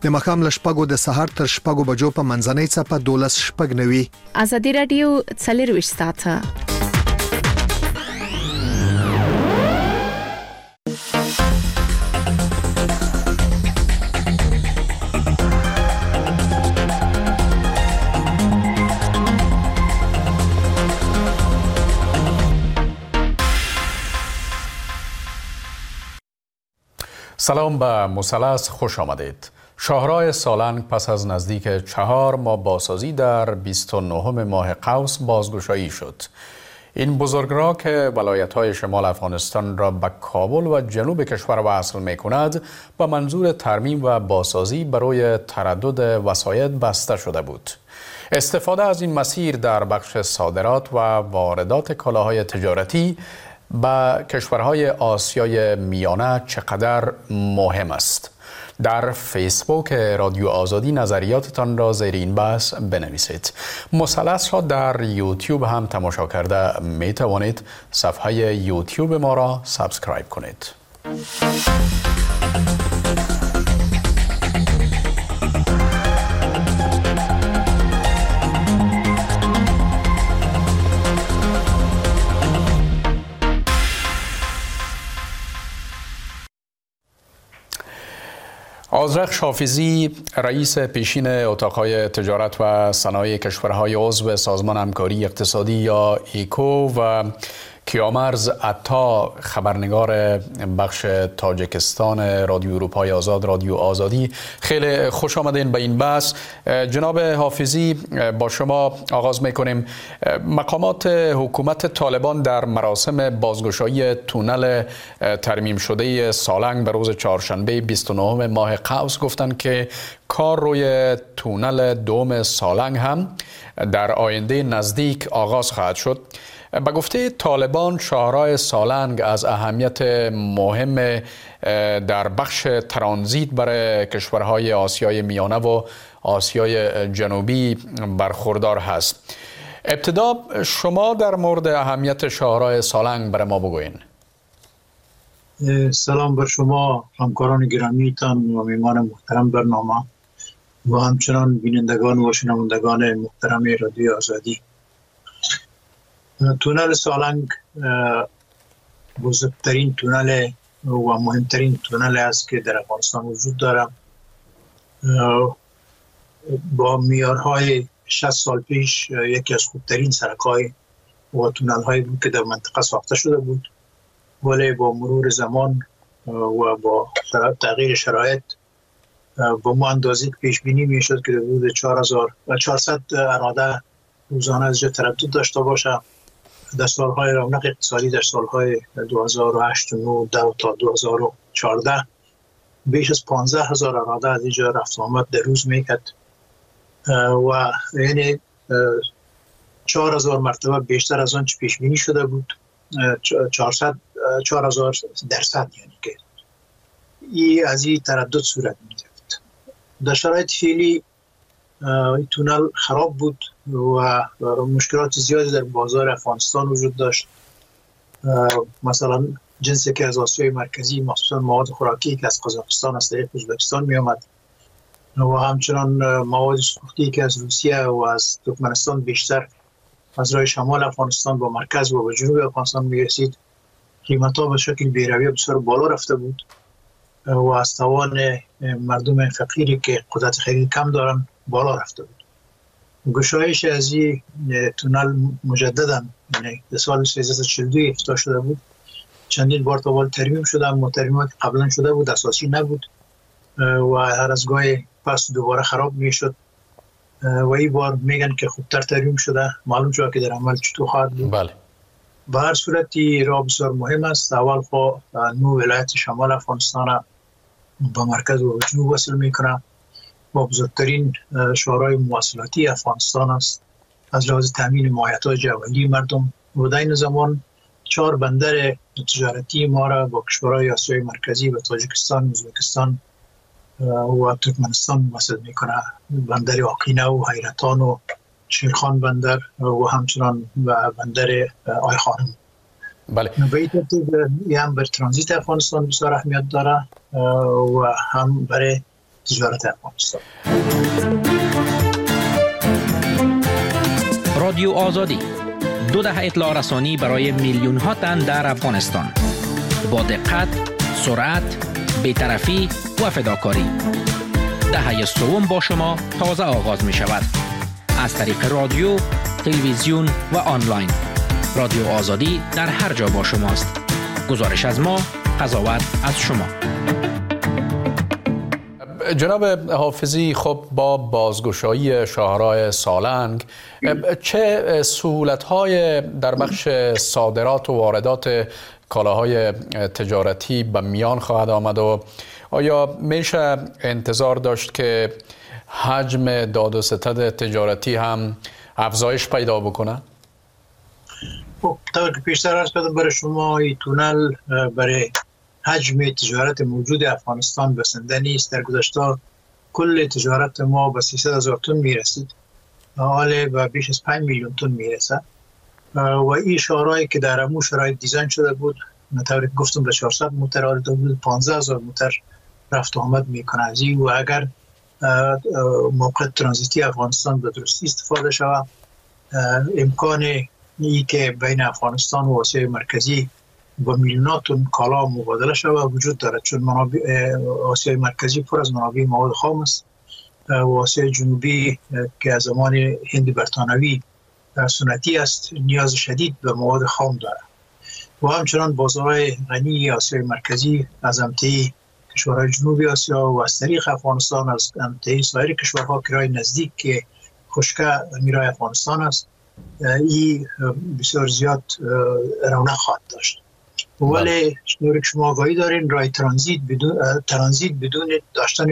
د ماښام له 6 د سهار تر 6 بجو په منځنۍ څپه 12:09. ازادي رادیو 24 ساعته. سلام به مثلث، خوش آمدید. شاهراه سالنگ پس از نزدیک 4 ماه بازسازی در 29 ماه قوس بازگشایی شد. این بزرگراه که ولایت‌های شمال افغانستان را به کابل و جنوب کشور وصل می‌کند به منظور ترمیم و بازسازی برای تردد وسایط بسته شده بود. استفاده از این مسیر در بخش صادرات و واردات کالاهای تجارتی به کشورهای آسیای میانه چقدر مهم است؟ در فیسبوک رادیو آزادی نظریاتتان را زیر این بحث بنویسید. مثلث را در یوتیوب هم تماشا کرده می توانید. صفحه یوتیوب ما را سابسکرایب کنید. آذرخش حافظی رئیس پیشین اتاقهای تجارت و صنایع کشورهای عضو سازمان همکاری اقتصادی یا ایکو و کیامرز عطا خبرنگار بخش تاجیکستان رادیو اروپای آزاد رادیو آزادی، خیلی خوش آمدین به این بحث. جناب حافظی، با شما آغاز میکنیم. مقامات حکومت طالبان در مراسم بازگشایی تونل ترمیم شده سالنگ به روز چهارشنبه 29 ماه قوس گفتند که کار روی تونل دوم سالنگ هم در آینده نزدیک آغاز خواهد شد. به گفته طالبان شاهراه سالنگ از اهمیت مهم در بخش ترانزیت برای کشورهای آسیای میانه و آسیای جنوبی برخوردار هست. ابتدا شما در مورد اهمیت شاهراه سالنگ برای ما بگوین. سلام بر شما همکاران گرامیتان و میهمان محترم برنامه و همچنان بینندگان و شنوندگان محترم رادیو آزادی. تونل سالنگ بزرگترین تونل و مهمترین تونل است که در افغانستان وجود دارد. با معیارهای 60 سال پیش یکی از خوبترین سرک‌های و تونل‌هایی بود که در منطقه ساخته شده بود، ولی با مرور زمان و با تغییر شرایط با ما اندازه پیش بینی میشد که حدود 4400 اراده روزانه از جا تردد داشته باشه. در سالهای رونق اقتصادی در سالهای 2008 و 2009 تا 2014 بیش از 15,000 اراده از اینجا رفت آمد در روز میکرد و یعنی 4,000 مرتبه بیشتر از آن چه پیش بینی شده بود. 4,000% یعنی که از این تردد صورت می‌گرفت. در شرایط فعلی این تونل خراب بود و مشکلات زیادی در بازار افغانستان وجود داشت. مثلا جنسی که از آسیای مرکزی، مخصوصا مواد خوراکی که از قزاقستان از طریق ازبکستان می آمد و همچنان مواد سوختی که از روسیه و از ترکمنستان بیشتر از راه شمال افغانستان با مرکز و جنوب افغانستان می رسید. قیمت‌ها به شکل بی‌رویه بسیار بالا رفته بود و از توان مردم فقیری که قدرت خرید کم دارن بالا رفته بود. گشایش از این تونل مجددا یعنی در سال 1342 افتتاح شده بود. چندین بار تا حال ترمیم شده، اما ترمیمات قبلا شده بود اساسی نبود و هر از گاهی پس دوباره خراب میشد و این بار میگن که خوبتر ترمیم شده. معلوم شده که در عمل چطور خواهد بود. بله. به هر صورتی راه بسیار مهم است. اول خو نو ولایت شمال افغانستان با مرکز و جنوب وصل میکنه و بزرگترین شاهراه مواصلاتی افغانستان است از لحاظ تامین مایحتاج اولیه مردم و در این زمان 4 بندر تجارتی ما را با کشورهای آسیای مرکزی و تاجیکستان، ازبکستان و ترکمنستان وصل میکنه. بندر آقینه و حیرتان و شیرخان بندر و همچنان و بندر آی خانم. بله. به این ترتیب هم بر ترانزیت افغانستان بسیار اهمیت داره و هم برای تجارت افغانستان. رادیو آزادی 2 دهه اطلاع رسانی برای میلیون ها تن در افغانستان با دقت، سرعت، بی‌طرفی و فداکاری. دهه سوم با شما تازه آغاز می شود. از طریق رادیو، تلویزیون و آنلاین. رادیو آزادی در هر جا با شماست. گزارش از ما، قضاوت از شما. جناب حافظی، خب با بازگشایی شاهراه سالنگ چه سهولت‌های در بخش صادرات و واردات کالاهای تجارتی به میان خواهد آمد و آیا میشه انتظار داشت که حجم داد و ستد تجارتی هم افزایش پیدا بکنه؟ خب طور که پیشتر عرض کردم برای شما، این تونل برای حجم تجارت موجود افغانستان بسنده نیست. در گذشته کل تجارت ما به 300,000 تن میرسید، حالا به بیش از 5 میلیون تن میرسه و این شاهراهی که در امو شرایط دیزاین شده بود، طوری که گفتم به 400 موتر حالا بود 15,000 موتر رفت و آمد میکنه از این. و اگر موقع ترانزیتی افغانستان به درستی استفاده شود، امکان ای که بین افغانستان و آسیای مرکزی با میلیونات تن کالا مبادله شود وجود دارد، چون آسیای مرکزی پر از منابع مواد خام است و آسیای جنوبی که از زمان هند برطانوی سنتی است نیاز شدید به مواد خام دارد و همچنان بازارهای غنی آسیای مرکزی از امتحی کشورهای جنوبی آسیا و از طریق افغانستان از امتحی سایر کشورها که راه نزدیک که خشکه میرای افغانستان است، این بسیار زیاد رونق خواهد داشت. ولی شنوری که شما آگاهی دارین راه ترانزیت بدون داشتن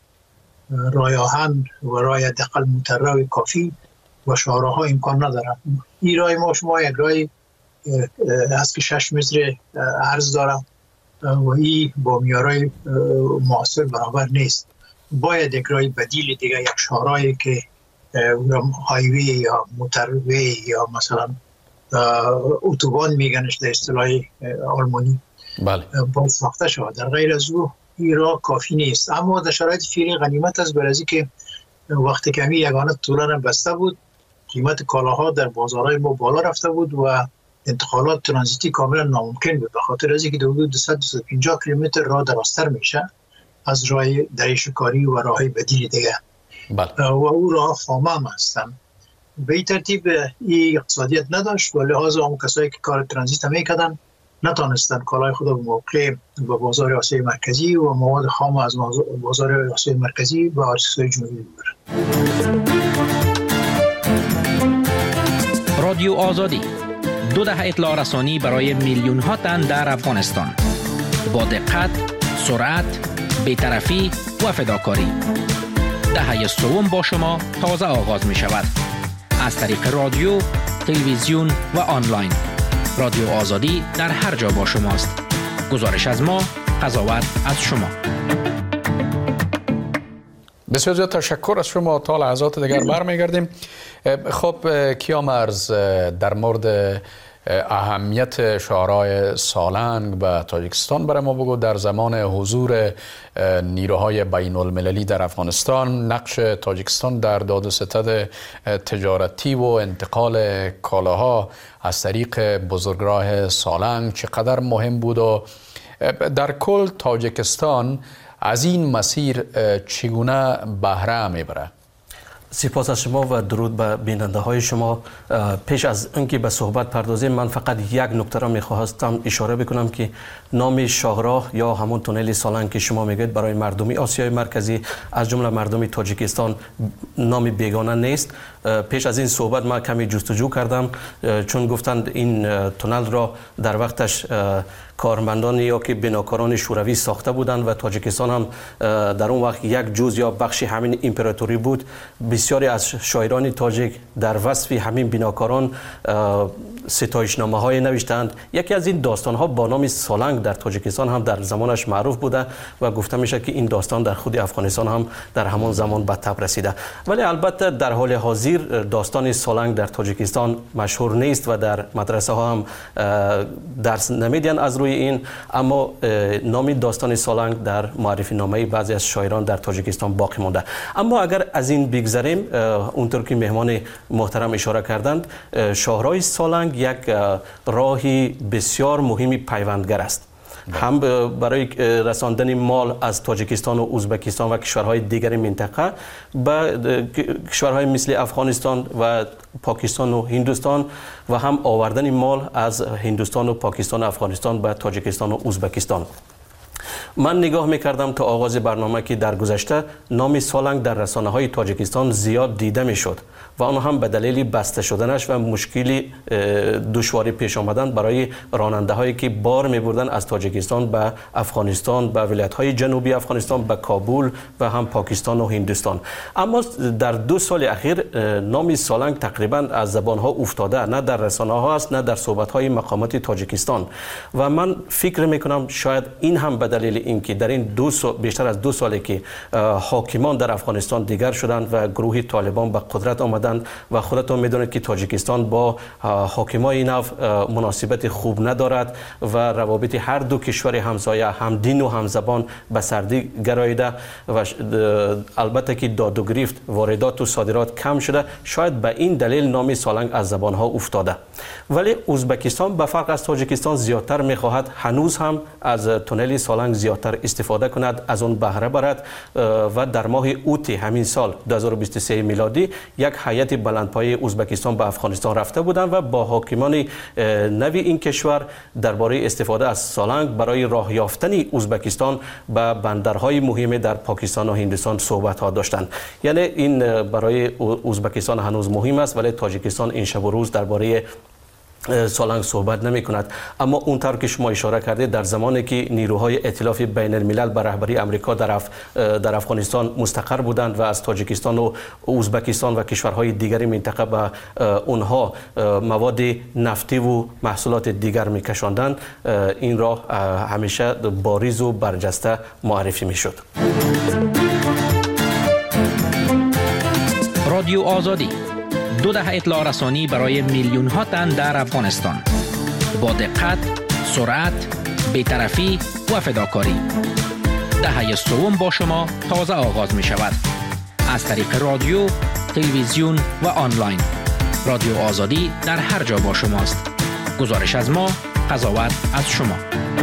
راه آهن و راه حداقل موترروی کافی و شاهراه ها امکان ندارد. این راه ما شما یک راهی هست که 6 متر عرض دارد و این با معیارهای معاصر برابر نیست. باید یک راه بدیل دیگه، یک شاهراهی که هایوی یا موتروی یا مثلا اتوبان میگنش در اصطلاح آلمانی با ساخته شود. در غیر از او این راه کافی نیست. اما در شرایط فعلی غنیمت است برای که وقتی که همی یگانه تونل بسته بود، قیمت کالاها در بازارهای ما بالا رفته بود و انتقالات ترانزیتی کاملا ناممکن بود، به خاطر از اینکه حدود 250 کیلومتر راه درازتر میشه از راه دریچه‌کاری و راههای بدیل دیگه. و او راه خامه هم هستن. به این ترتیب این اقتصادیت نداشت و لحاظا اون کسایی که کار ترانزیت میکردن نتانستن کالای خود به موقع به بازار آسیای مرکزی و مواد خام از بازار آسیای مرکزی و آسیای جنوبی ببرن. رادیو آزادی 2 دهه اطلاع رسانی برای میلیون ها تن در افغانستان با دقت، سرعت، بی‌طرفی و فداکاری. دهه سوم با شما تازه آغاز می شود. از طریق رادیو، تلویزیون و آنلاین. رادیو آزادی در هر جا با شماست. گزارش از ما، قضاوت از شما. بسیار زیاد تشکر از شما. تا لحظات دیگر برمیگردیم. خب کیامرز، در مورد اهمیت شاهراه سالنگ به تاجیکستان برای ما بگو. در زمان حضور نیروهای بین المللی در افغانستان، نقش تاجیکستان در داد و ستد تجارتی و انتقال کالاها از طریق بزرگراه سالنگ چقدر مهم بود و در کل تاجیکستان از این مسیر چگونه بهره میبره؟ سپاس از شما و درود به بیننده های شما. پیش از اینکه به صحبت پردازیم، من فقط یک نکته را میخواستم اشاره بکنم که نام شاهراه یا همون تونل سالنگ که شما میگید برای مردمی آسیای مرکزی از جمله مردمی تاجیکستان نام بیگانه نیست. پیش از این صحبت ما کمی جستجو کردم، چون گفتند این تونل را در وقتش کارمندان یا که بناکاران شوروی ساخته بودند و تاجیکستان هم در اون وقت یک جزء یا بخشی همین امپراتوری بود. بسیاری از شاعران تاجیک در وصف همین بناکاران ستایشنامه های نوشتند. یکی از این داستان ها با نام سالنگ در تاجیکستان هم در زمانش معروف بوده و گفته میشه که این داستان در خود افغانستان هم در همان زمان به تب رسیده. ولی البته در حال حاضر داستان سالنگ در تاجیکستان مشهور نیست و در مدرسه ها هم درس نمیدن از روی این، اما نام داستان سالنگ در معرفی نامه بعضی از شاعران در تاجیکستان باقی مونده. اما اگر از این بگذریم، اونطور که مهمان محترم اشاره کردند، شاهراه سالنگ یک راهی بسیار مهمی پیوندگر است، هم برای رساندن مال از تاجیکستان و ازبکستان و کشورهای دیگر منطقه به کشورهای مثل افغانستان و پاکستان و هندوستان و هم آوردن مال از هندوستان و پاکستان و افغانستان به تاجیکستان و ازبکستان. من نگاه میکردم تا آغاز برنامه که در گذشته نام سالنگ در رسانه های تاجیکستان زیاد دیده میشد و آن هم به دلیل بسته شدنش و مشکلی دشواری پیش آمدن برای راننده هایی که بار میبردن از تاجیکستان به افغانستان، به ولایت های جنوبی افغانستان، به کابل و هم پاکستان و هندوستان. اما در 2 سال اخیر نام سالنگ تقریبا از زبان ها افتاده، نه در رسانه ها است نه در صحبت های مقامات تاجیکستان. و من فکر میکنم شاید این هم به دلیل اینکه در این بیشتر از 2 سالی که حاکمان در افغانستان دیگر شدند و گروه طالبان به قدرت آمدند و خودتون میدونید که تاجیکستان با حاکمان این مناسبت خوب ندارد و روابط هر دو کشور همسایه هم دین و هم زبان به سردی گراییده و البته که داد و گریفت، واردات و صادرات کم شده. شاید به این دلیل نام سالنگ از زبان ها افتاده. ولی ازبکستان به فرق از تاجیکستان زیادتر میخواهد هنوز هم از تونل سالنگ زیادتر استفاده کند، از اون بهره برد و در ماه اوت همین سال 2023 میلادی یک هیئت بلندپایه ازبکستان به افغانستان رفته بودند و با حاکمان نوی این کشور درباره استفاده از سالنگ برای راه یافتن ازبکستان به بندرهای مهم در پاکستان و هندوستان صحبت ها داشتند. یعنی این برای ازبکستان هنوز مهم است، ولی تاجیکستان این شب و روز درباره سالنگ صحبت نمی کند. اما اونطور که شما اشاره کردید، در زمانی که نیروهای ائتلاف بین الملل به رهبری امریکا در افغانستان مستقر بودند و از تاجیکستان و ازبکستان و کشورهای دیگری منطقه به اونها مواد نفتی و محصولات دیگر می کشاندند، این راه همیشه باریز و برجسته معرفی می شد. رادیو آزادی، 2 دهه اطلاع رسانی برای میلیون ها تن در افغانستان. با دقت، سرعت، بی‌طرفی و فداکاری. دهه سوم با شما تازه آغاز می شود. از طریق رادیو، تلویزیون و آنلاین. رادیو آزادی در هر جا با شماست. گزارش از ما، قضاوت از شما.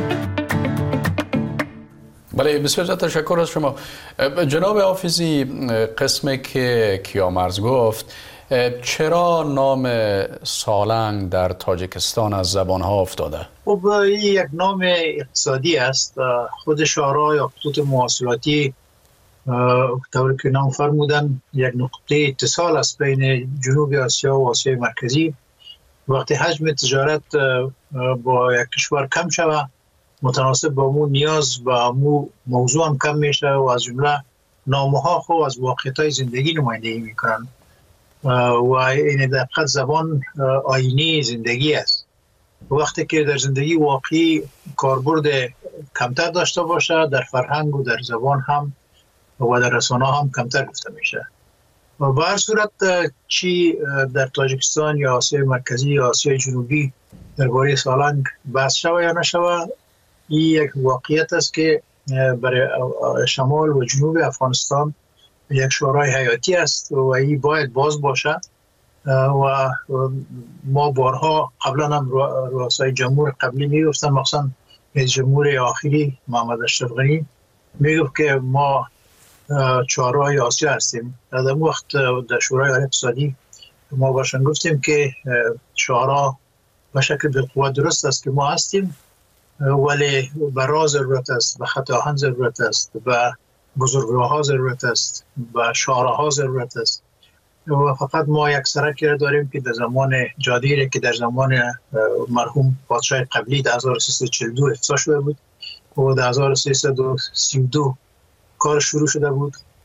بله، بسیار تشکر از شما جناب حافظی. قسمی که کیامرز گفت، چرا نام سالنگ در تاجیکستان از زبان ها افتاده؟ خب این یک نام اقتصادی است. خود شاهراه یا خطوط مواصلاتی طوری که نام فرمودن یک نقطه اتصال است بین جنوب آسیا و آسیای مرکزی. وقتی حجم تجارت با یک کشور کم شود، متناسب با مو نیاز و مو موضوع هم کم میشه و از جمله نامه‌ها خو از واقعیت‌های زندگی نمایندگی میکنن و این دقیقاً زبان آینه زندگی است. وقتی که در زندگی واقعی کاربرد کمتر داشته باشه، در فرهنگ و در زبان هم و در رسانه هم کمتر گفته میشه. و به هر صورت چی در تاجیکستان یا آسیای مرکزی یا آسیای جنوبی درباره سالنگ بحث شوه یا نشوه، این یک واقعیت است که برای شمال و جنوب افغانستان یک شورای حیاتی است و این باید باز باشه. و ما بارها قبلا هم رؤسای جمهور قبلی میگفتن، مخصوصا رئیس جمهور آخری محمد اشرف غنی میگفت که ما چهارراه آسیا هستیم. در اون وقت در شورای اقتصادی ما باشن گفتیم که شورا به شکل بالقوه درست است که ما هستیم، ولی به راه ضرورت است، به خط آهن ضرورت است، به بزرگراه‌ها ضرورت است، به شاهراه‌ها ضرورت است. و فقط ما یک سرکی را داریم که در زمان جادیره که در زمان مرحوم پادشاه قبلی در 1342 افتتاح شده بود و در 1332 کار شروع شده بود.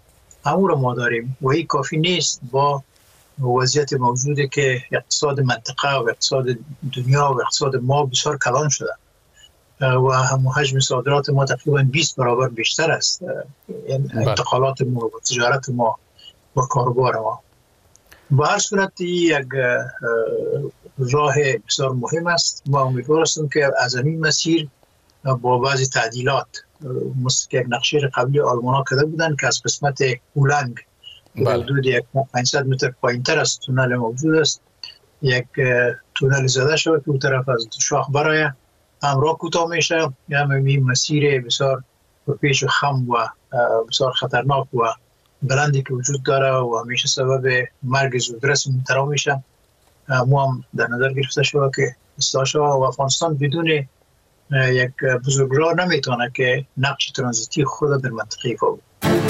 همون رو ما داریم و این کافی نیست با وضعیت موجوده که اقتصاد منطقه و اقتصاد دنیا و اقتصاد ما بسیار کلان شده و هم حجم صادرات ما تقریبا 20 برابر بیشتر است. انتقالات ما و تجارت ما و کاروبار ما. با هر صورت یک راه بسیار مهم است. ما امیدوار هستیم که از این مسیر با بعضی تعدیلات مثل که یک نقشه قبلی آلمان ها کرده بودن که از قسمت اولنگ که حدود 500 متر پایین‌تر از تونل موجود است یک تونل زده شده که اون طرف از شاخ برای همراه کوتاه میشه. این مسیر بسیار پیچ و خم و بسیار خطرناک و بلندی که وجود داره و همیشه سبب مرگ زودرس مبتلا میشه. ما هم در نظر گرفته شده که اصلاح شده و افغانستان بدون یک بزرگراه نمیتونه که نقش ترانزیتی خود در منطقه ایفا بود.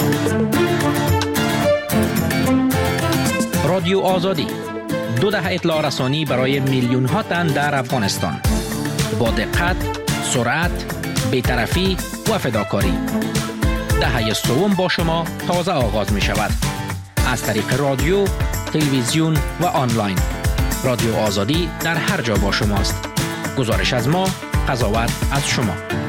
رادیو آزادی 2 دهه اطلاع رسانی برای میلیون ها تن در افغانستان با دقت، سرعت، بی‌طرفی و فداکاری. دهه سوم با شما تازه آغاز می شود. از طریق رادیو، تلویزیون و آنلاین. رادیو آزادی در هر جا با شماست. گزارش از ما، قضاوت از شما.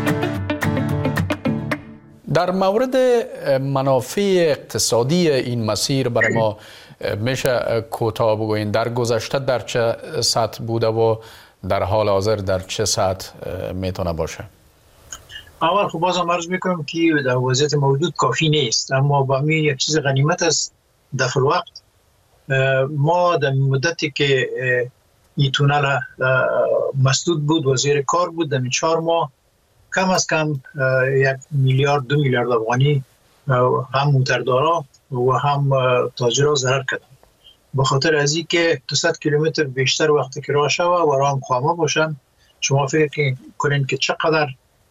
در مورد منافع اقتصادی این مسیر برای ما میشه کوتاه بگوین در گذشته در چه سطح بوده و در حال حاضر در چه سطح میتونه باشه؟ اول خب بازم عرض میکنم که در وضعیت موجود کافی نیست، اما با می یک چیز غنیمت است. در وقت ما در مدتی که این تونل مسدود بود و زیر کار بود در 4 ماه کم از کم 1 میلیارد 2 میلیارد افغانی هم موتردارا و هم تاجرها ضرر کردن. به خاطر از این که 200 کیلومتر بیشتر وقتی که راه شوه و راه خامه باشن، شما فکر کنین که چقدر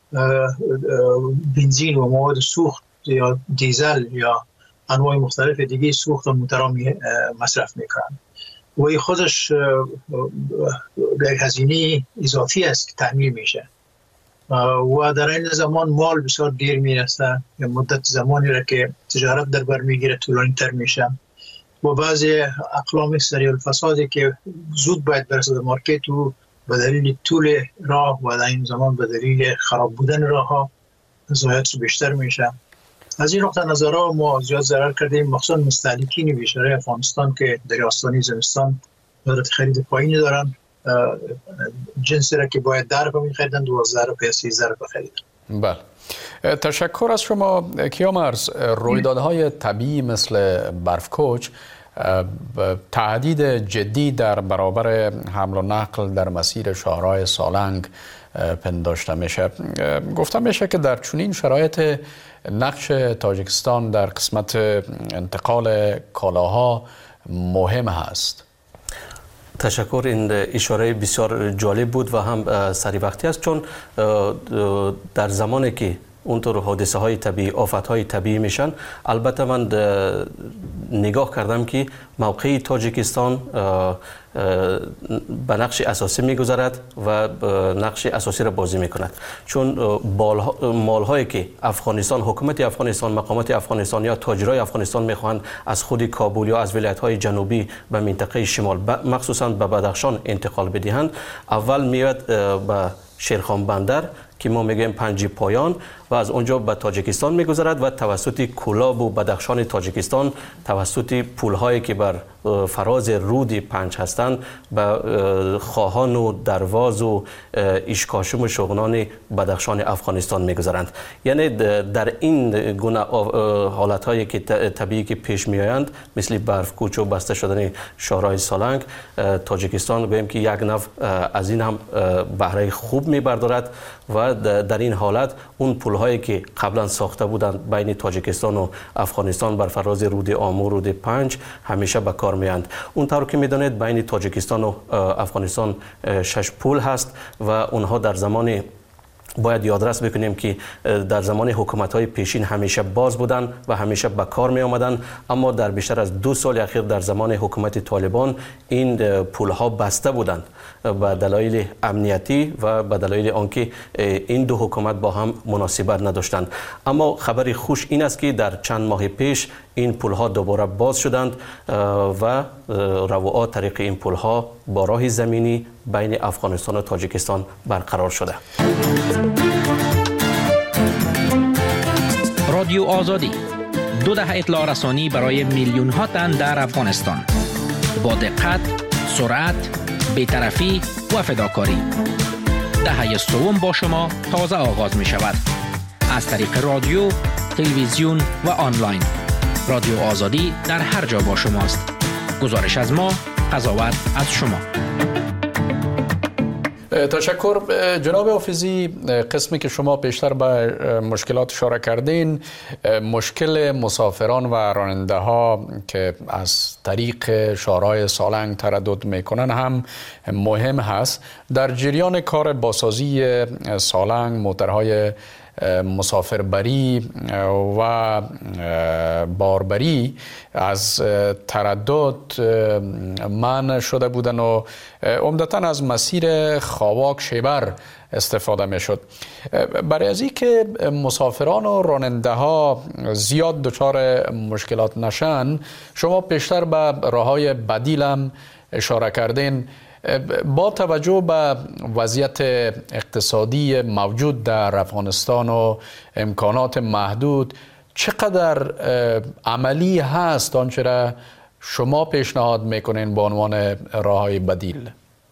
بنزین و مواد سوخت یا دیزل یا انواع مختلف دیگه سوخت و موترها مصرف میکنن و این خودش یک هزینه اضافی است که تحمیل میشه و در این زمان مال بسیار دیر میرسه یا مدت زمانی را که تجارت در بر میگیره طولانی تر میشه و بعضی اقلام سریع الفسادی که زود باید برسه به مارکت و به دلیل طول راه و در این زمان به دلیل خراب بودن راه ها ضایعات بیشتر میشه. از این نقطه نظرها ما زیاد ضرر کردیم، مخصوصا مستهلکین بیشتر افغانستان که در آستانه زمستان قدرت خرید پایینی دارن، جنسی را که باید در رو می‌خریدند 12 روپیه 13 روپیه خریدن. بله، تشکر از شما کیامرز. رویدادهای طبیعی مثل برفکوچ تهدید جدی در برابر حمل و نقل در مسیر شاهراه سالنگ پنداشته میشه. گفته میشه که در چنین شرایط نقش تاجیکستان در قسمت انتقال کالاها مهم هست. تشکر. این اشاره بسیار جالب بود و هم سری وقتی است، چون در زمانی که اونطور حادثه های طبیعی، آفت های طبیعی میشن، البته من نگاه کردم که موقع تاجیکستان به نقش اساسی میگذارد و نقش اساسی را بازی میکند، چون مال هایی که افغانستان، حکومت افغانستان، مقامات افغانستان یا تاجرای افغانستان میخواهند از خود کابل یا از ولایت های جنوبی به منطقه شمال مخصوصا به بدخشان انتقال بدهند، اول میاد به شیرخان بندر که ما میگیم پنجی پایان و از اونجا به تاجیکستان میگذرد و توسط کولاب و بدخشان تاجیکستان توسط پولهایی که بر فراز رود پنج هستند به خواهان و درواز و اشکاشم و شغنان بدخشان افغانستان میگذرند. یعنی در این گونه حالتهایی که طبیعی که پیش میآیند مثل برفکوچ و بسته شدن شاهراه سالنگ، تاجیکستان گویم که یک نوع از این هم بهره خوب میبردارد و در این حالت اون پل‌هایی که قبلا ساخته بودند بین تاجیکستان و افغانستان بر فراز رود آمو، رود پنج همیشه به کار میاند. اونطور که میدانید بین تاجیکستان و افغانستان 6 پل هست و اونها در زمان باید یادرس بکنیم که در زمان حکومت‌های پیشین همیشه باز بودن و همیشه به کار می آمدن، اما در بیشتر از 2 سال اخیر در زمان حکومت طالبان این پل‌ها بسته بودند به دلایل امنیتی و به دلایل آنکه این دو حکومت با هم مناسبت نداشتند. اما خبری خوش این است که در چند ماه پیش این پل‌ها دوباره باز شدند و رواعات طریق این پل‌ها با راه زمینی بین افغانستان و تاجیکستان برقرار شده. رادیو آزادی 2 دهه اطلاع رسانی برای میلیون ها تن در افغانستان، با دقت، سرعت، بی‌طرفی و فداکاری. دهه سوم با شما تازه آغاز می شود از طریق رادیو، تلویزیون و آنلاین. رادیو آزادی در هر جا با شماست. گزارش از ما، قضاوت از شما. تشکر جناب حافظی. قسمی که شما بیشتر به مشکلات اشاره کردین، مشکل مسافران و راننده ها که از طریق شاهراه سالنگ تردد میکنن هم مهم هست. در جریان کار بازسازی سالنگ، موترهای مسافربری و باربری از تردد منع شده بودن و عمدتاً از مسیر خاواک شیبر استفاده می شد. برای از این که مسافران و راننده ها زیاد دچار مشکلات نشن، شما پیشتر به راههای بدیل هم اشاره کردین. با توجه به وضعیت اقتصادی موجود در افغانستان و امکانات محدود، چقدر عملی هست آنچه را شما پیشنهاد میکنین به عنوان راههای بدیل؟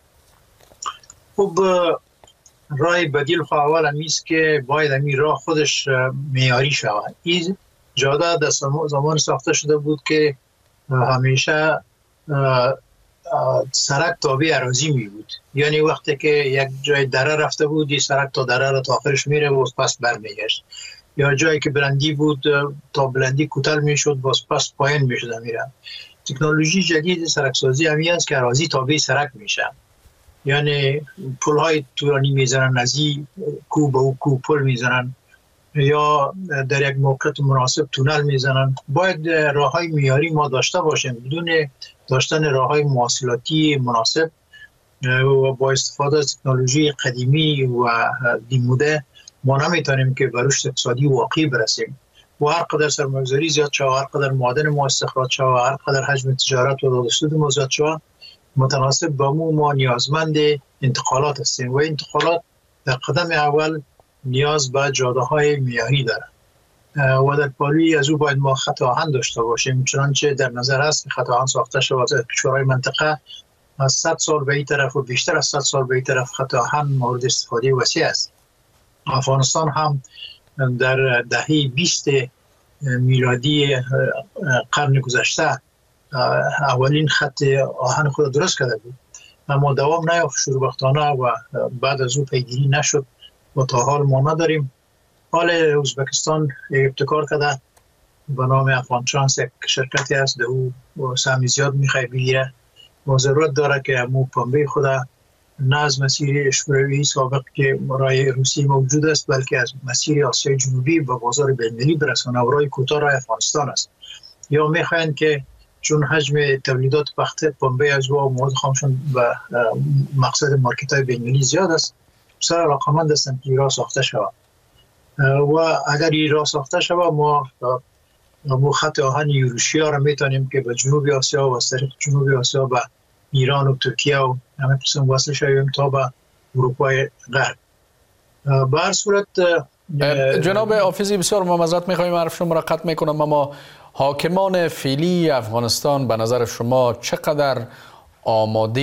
خب راه بدیل خب اول همیست که باید همین راه خودش معیاری شود. این جاده در زمان ساخته شده بود که همیشه سرک تابع اراضی می بود، یعنی وقتی که یک جای دره رفته بود، این سرک تا دره را تا آخرش میره و پس برمیگشت، یا جایی که بلندی بود تا بلندی کوتاه میشد و پس پایین میشد میره. تکنولوژی جدید سرکسازی همی است که اراضی تابع سرک میشه، یعنی پل های طولانی میزنن، از این کو به او کو پل میزنن یا در یک موقعیت مناسب تونل میزنن. باید راه های معیاری ما داشته باشیم. بدون داشتن راه های مواصلاتی مناسب و با استفاده از تکنولوژی قدیمی و بیموده ما نمیتونیم که به رشد اقتصادی واقعی برسیم. و هر قدر سرمایه‌گذاری زیاد شود، هر قدر معادن ما استخراج شود، هر قدر حجم تجارت و دادوستود ما زیاد شود، متناسب با ما نیازمند انتقالات هستیم و انتقالات در قدم اول نیاز به جاده های معیاری دارند و در پالی از او باید ما خط آهن داشته باشیم، چنانچه در نظر است که خط آهن ساخته شود در کشورهای منطقه از 100 سال به این طرف و بیشتر از 100 سال به این طرف خط آهن مورد استفاده وسیع است. افغانستان هم در دهه 20 میلادی قرن گذشته اولین خط آهن خود درست کرده بود، اما دوام نیافت شوربختانه و بعد از او پیگیری نشد و تا حال ما نداریم. حال ازبکستان ابتکار کرده به نام افغانترانس، یک شرکتی است در او سهمی زیاد میخواه بگیره و ضرورت داره که همون پنبه خود نه از مسیر شوروی سابق که راه روسی موجود است، بلکه از مسیر آسیای جنوبی به بازار بین‌المللی برسانه و راه کوتاه راه افغانستان است. یا میخواین که چون حجم تولیدات پنبه از و مواد خامشون به مقصد مارکت های بین‌المللی زیاد است، بسیار علاقه‌مند هستند که راه ساخته شود و اگر این راه ساخته شود ما خط آهن یوروشیا را میتونیم که به جنوب آسیا و از طریق جنوب آسیا به ایران و ترکیه و همه قسم وصل شویم تا به اروپای غرب. به هر صورت جناب حافظی بسیار معذرت میخوایم حرف شما را قطع میکنم، اما حاکمان فعلی افغانستان به نظر شما چقدر آماده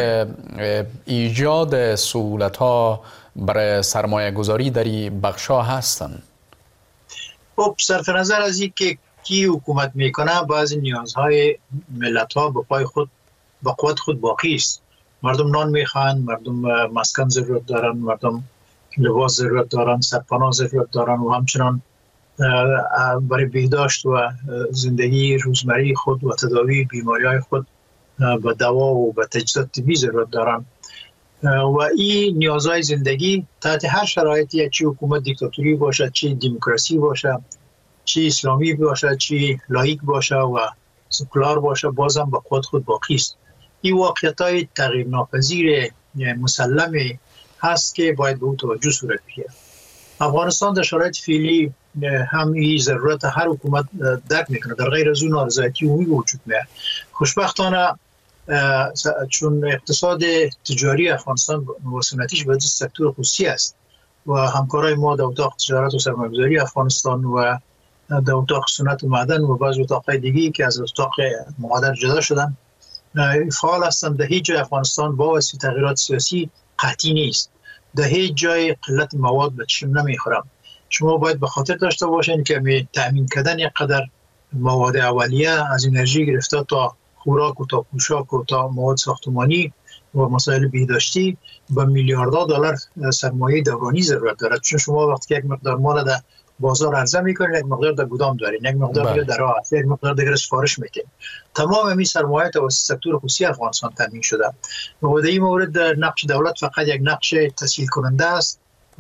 ایجاد سهولت‌ها برای سرمایه گذاری در این بخش‌ها هستند؟ خب صرف نظر از این که کی حکومت میکنه، بعضی نیازهای ملت‌ها به پای خود با قوت خود باقی است. مردم نان میخوان، مردم مسکن ضرورت دارن، مردم لباس ضرورت دارن، سرپناه ضرورت دارن و همچنان برای بهداشت و زندگی روزمره خود و تداوی بیماری‌های خود به دوا و به تجهیزات طبی ضرورت دارن. و این نیازهای زندگی تحت هر شرایطی، چه حکومت دیکتاتوری باشه، چه دموکراسی باشه، چه اسلامی باشه، چه لایک باشه و سکولار باشه، بازم با خود باقی است. این واقعیت‌های تغییر ناپذیر مسلم هست که باید به او توجه صورت بگیرد. افغانستان در شرایط فعلی هم این ضرورت هر حکومت درک میکنه، در غیر از اون نارضایتی عمومی وجود میاد. خوشبختانه چون اقتصاد تجاری افغانستان و صنعتیش به سکتور خصوصی است و همکارای ما در اتاق تجارت و سرمایه‌گذاری افغانستان و در اتاق صنعت و معدن و بعض اتاق‌های دیگه که از اتاق مادر جدا شدن فعال هستند. در هیچ جای افغانستان با واسطه تغییرات سیاسی قطعی نیست. در هیچ جای قلت مواد به چشم نمیخورم. شما باید به خاطر داشته باشین که تأمین کردن یک قدر مواد اولیه از انرژی گرفته تا خوراک و تا پوشاک و تا مواد ساختمانی و مسائل بهداشتی به میلیاردها دلار سرمایه دورانی ضرورت دارد. چون شما وقتی که یک مقدار مال در بازار عرضه میکنید، یک مقدار در گودام دارید، یک مقدار دیگه در راه، یک مقدار دیگه سفارش میدید. تمام این سرمایه توسط سکتور خصوصی افغانستان تامین شده و در این مورد نقش دولت فقط یک نقش تسهیل کننده است و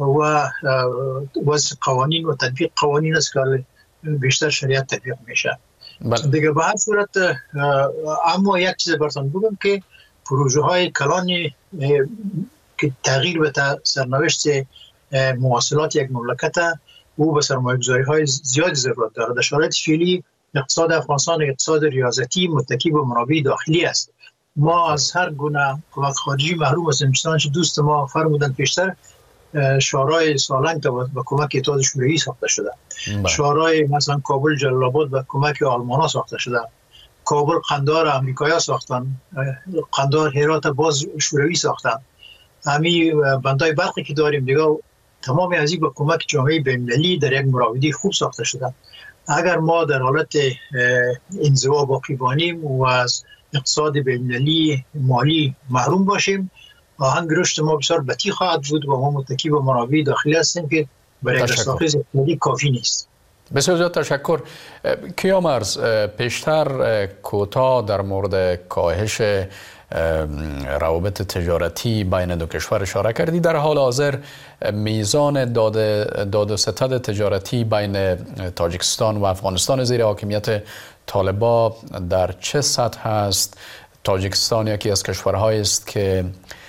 وضع قوانین و تطبیق قوانین است که بیشتر شریعت تطبیق میشه. دیگه به هر صورت اما یک چیز براتون بگم که پروژه های کلانی که تغییر به سرنوشت مواصلات یک مملکت او به سرمایه‌گذاری های زیادی ضرورت دارد. در شرایط فعلی اقتصاد افغانستان اقتصاد ریاضتی متکی به منابع داخلی است. ما از هر گونه کمک خارجی محروم هستیم. چنانچه دوست ما فرمودن پیشتر شورای سالنگ که با کمک اتحاد شوروی ساخته شده، شورای مثلا کابل جلال آباد با کمک آلمان‌ها ساخته شده، کابل قندهار امریکایی‌ها ساختن، قندهار هرات باز شوروی ساختن، همین بندای برقی که داریم دیگه تمام از این با کمک جامعه بین‌المللی در یک مراودی خوب ساخته شده. اگر ما در حالت انزوا باقی بانیم و از اقتصاد بین‌المللی مالی محروم باشیم، آهنگ رشد ما بسیار بطیء خواهد بود و ما متکی به منابع داخلی هستیم که برای رساخیز اقتصادی کافی نیست. بسیار زیاد تشکر. کیامرز، پیشتر کوتاه در مورد کاهش روابط تجارتی بین دو کشور اشاره کردی. در حال حاضر میزان داد و ستد تجارتی بین تاجیکستان و افغانستان زیر حاکمیت طالبان در چه سطح است؟ تاجیکستان یکی از کشورهایی است که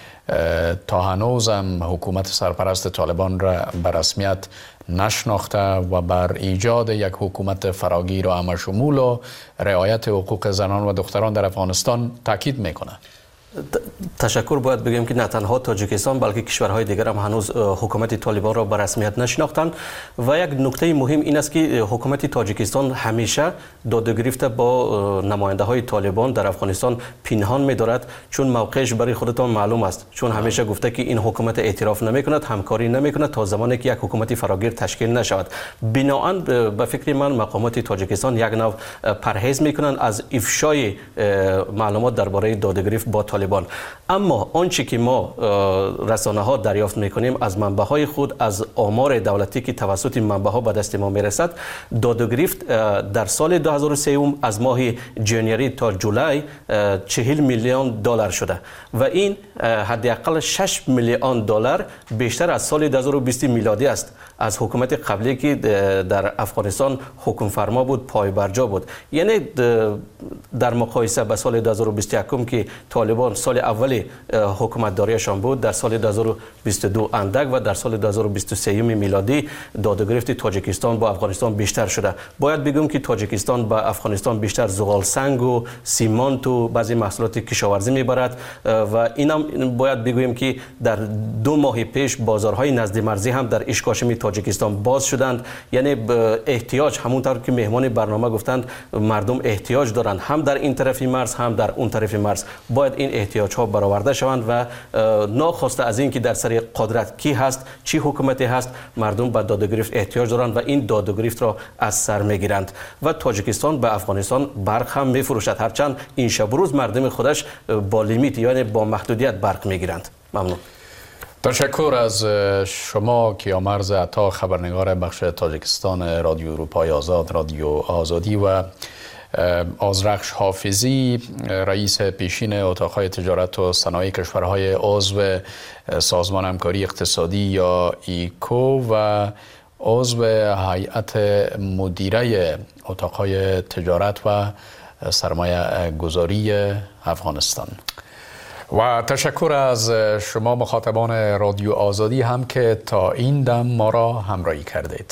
تا هنوز هم حکومت سرپرست طالبان را به رسمیت نشناخته و بر ایجاد یک حکومت فراگیر و همشمول و رعایت حقوق زنان و دختران در افغانستان تاکید میکنه. تشکر. باید بگیم که نه تنها تاجیکستان بلکه کشورهای دیگر هم هنوز حکومت طالبان را به رسمیت نشناختند و یک نکته مهم این است که حکومت تاجیکستان همیشه دادگریفت با نماینده های طالبان در افغانستان پنهان می‌دارد، چون موقعش برای خودتان معلوم است، چون همیشه گفته که این حکومت اعتراف نمی‌کند، همکاری نمی‌کند تا زمانی که یک حکومت فراگیر تشکیل نشود. بنابراین به فکر من مقامات تاجیکستان یک نوع پرهیز می‌کنند از افشای معلومات درباره دادگریفت با طالبان. اما آنچه که ما رسانه ها دریافت میکنیم از منبع های خود، از آمار دولتی که توسط منبع ها به دست ما میرسد، دادگریفت در سال 2003 از ماه ژانویه تا جولای 40 میلیون دلار شده و این حداقل 6 میلیون دلار بیشتر از سال 2020 میلادی است، از حکومت قبلی که در افغانستان حکم فرما بود، پایبرجا بود. یعنی در مقایسه با سال 2021 که طالبان سال اولی حکومت داریشان بود، در سال 2022 اندک و در سال 2023 میلادی دادگریفت تاجیکستان با افغانستان بیشتر شده. باید بگم که تاجیکستان با افغانستان بیشتر زغال سنگ و سیمانت و بعضی محصولات کشاورزی میبرد و اینم باید بگویم که در 2 ماه پیش بازارهای نزد مرزی هم در اشکاشم تاجیکستان باز شدند. یعنی احتیاج، همونطور که مهمان برنامه گفتند، مردم احتیاج دارند هم در این طرف مرز هم در اون طرف مرز. باید این احتیاج ها برآورده شوند و ناخواسته از این که در سر قدرت کی هست، چی حکومتی هست، مردم به دادگریفت احتیاج دارند و این دادگریفت را از سر میگیرند و تاجیکستان به افغانستان برق هم میفروشد، هرچند این شب روز مردم خودش با لیمیت یعنی با محدودیت برق میگیرند. ممنون. تشکر از شما کیامرز عطا، خبرنگار بخش تاجیکستان رادیو اروپای آزاد، رادیو آزادی و آذرخش حافظی رئیس پیشین اتاقهای تجارت و صنایع کشورهای عضو سازمان همکاری اقتصادی یا ایکو و عضو هیئت مدیره اتاقهای تجارت و سرمایه گذاری افغانستان. و تشکر از شما مخاطبان رادیو آزادی هم که تا این دم ما را همراهی کردید.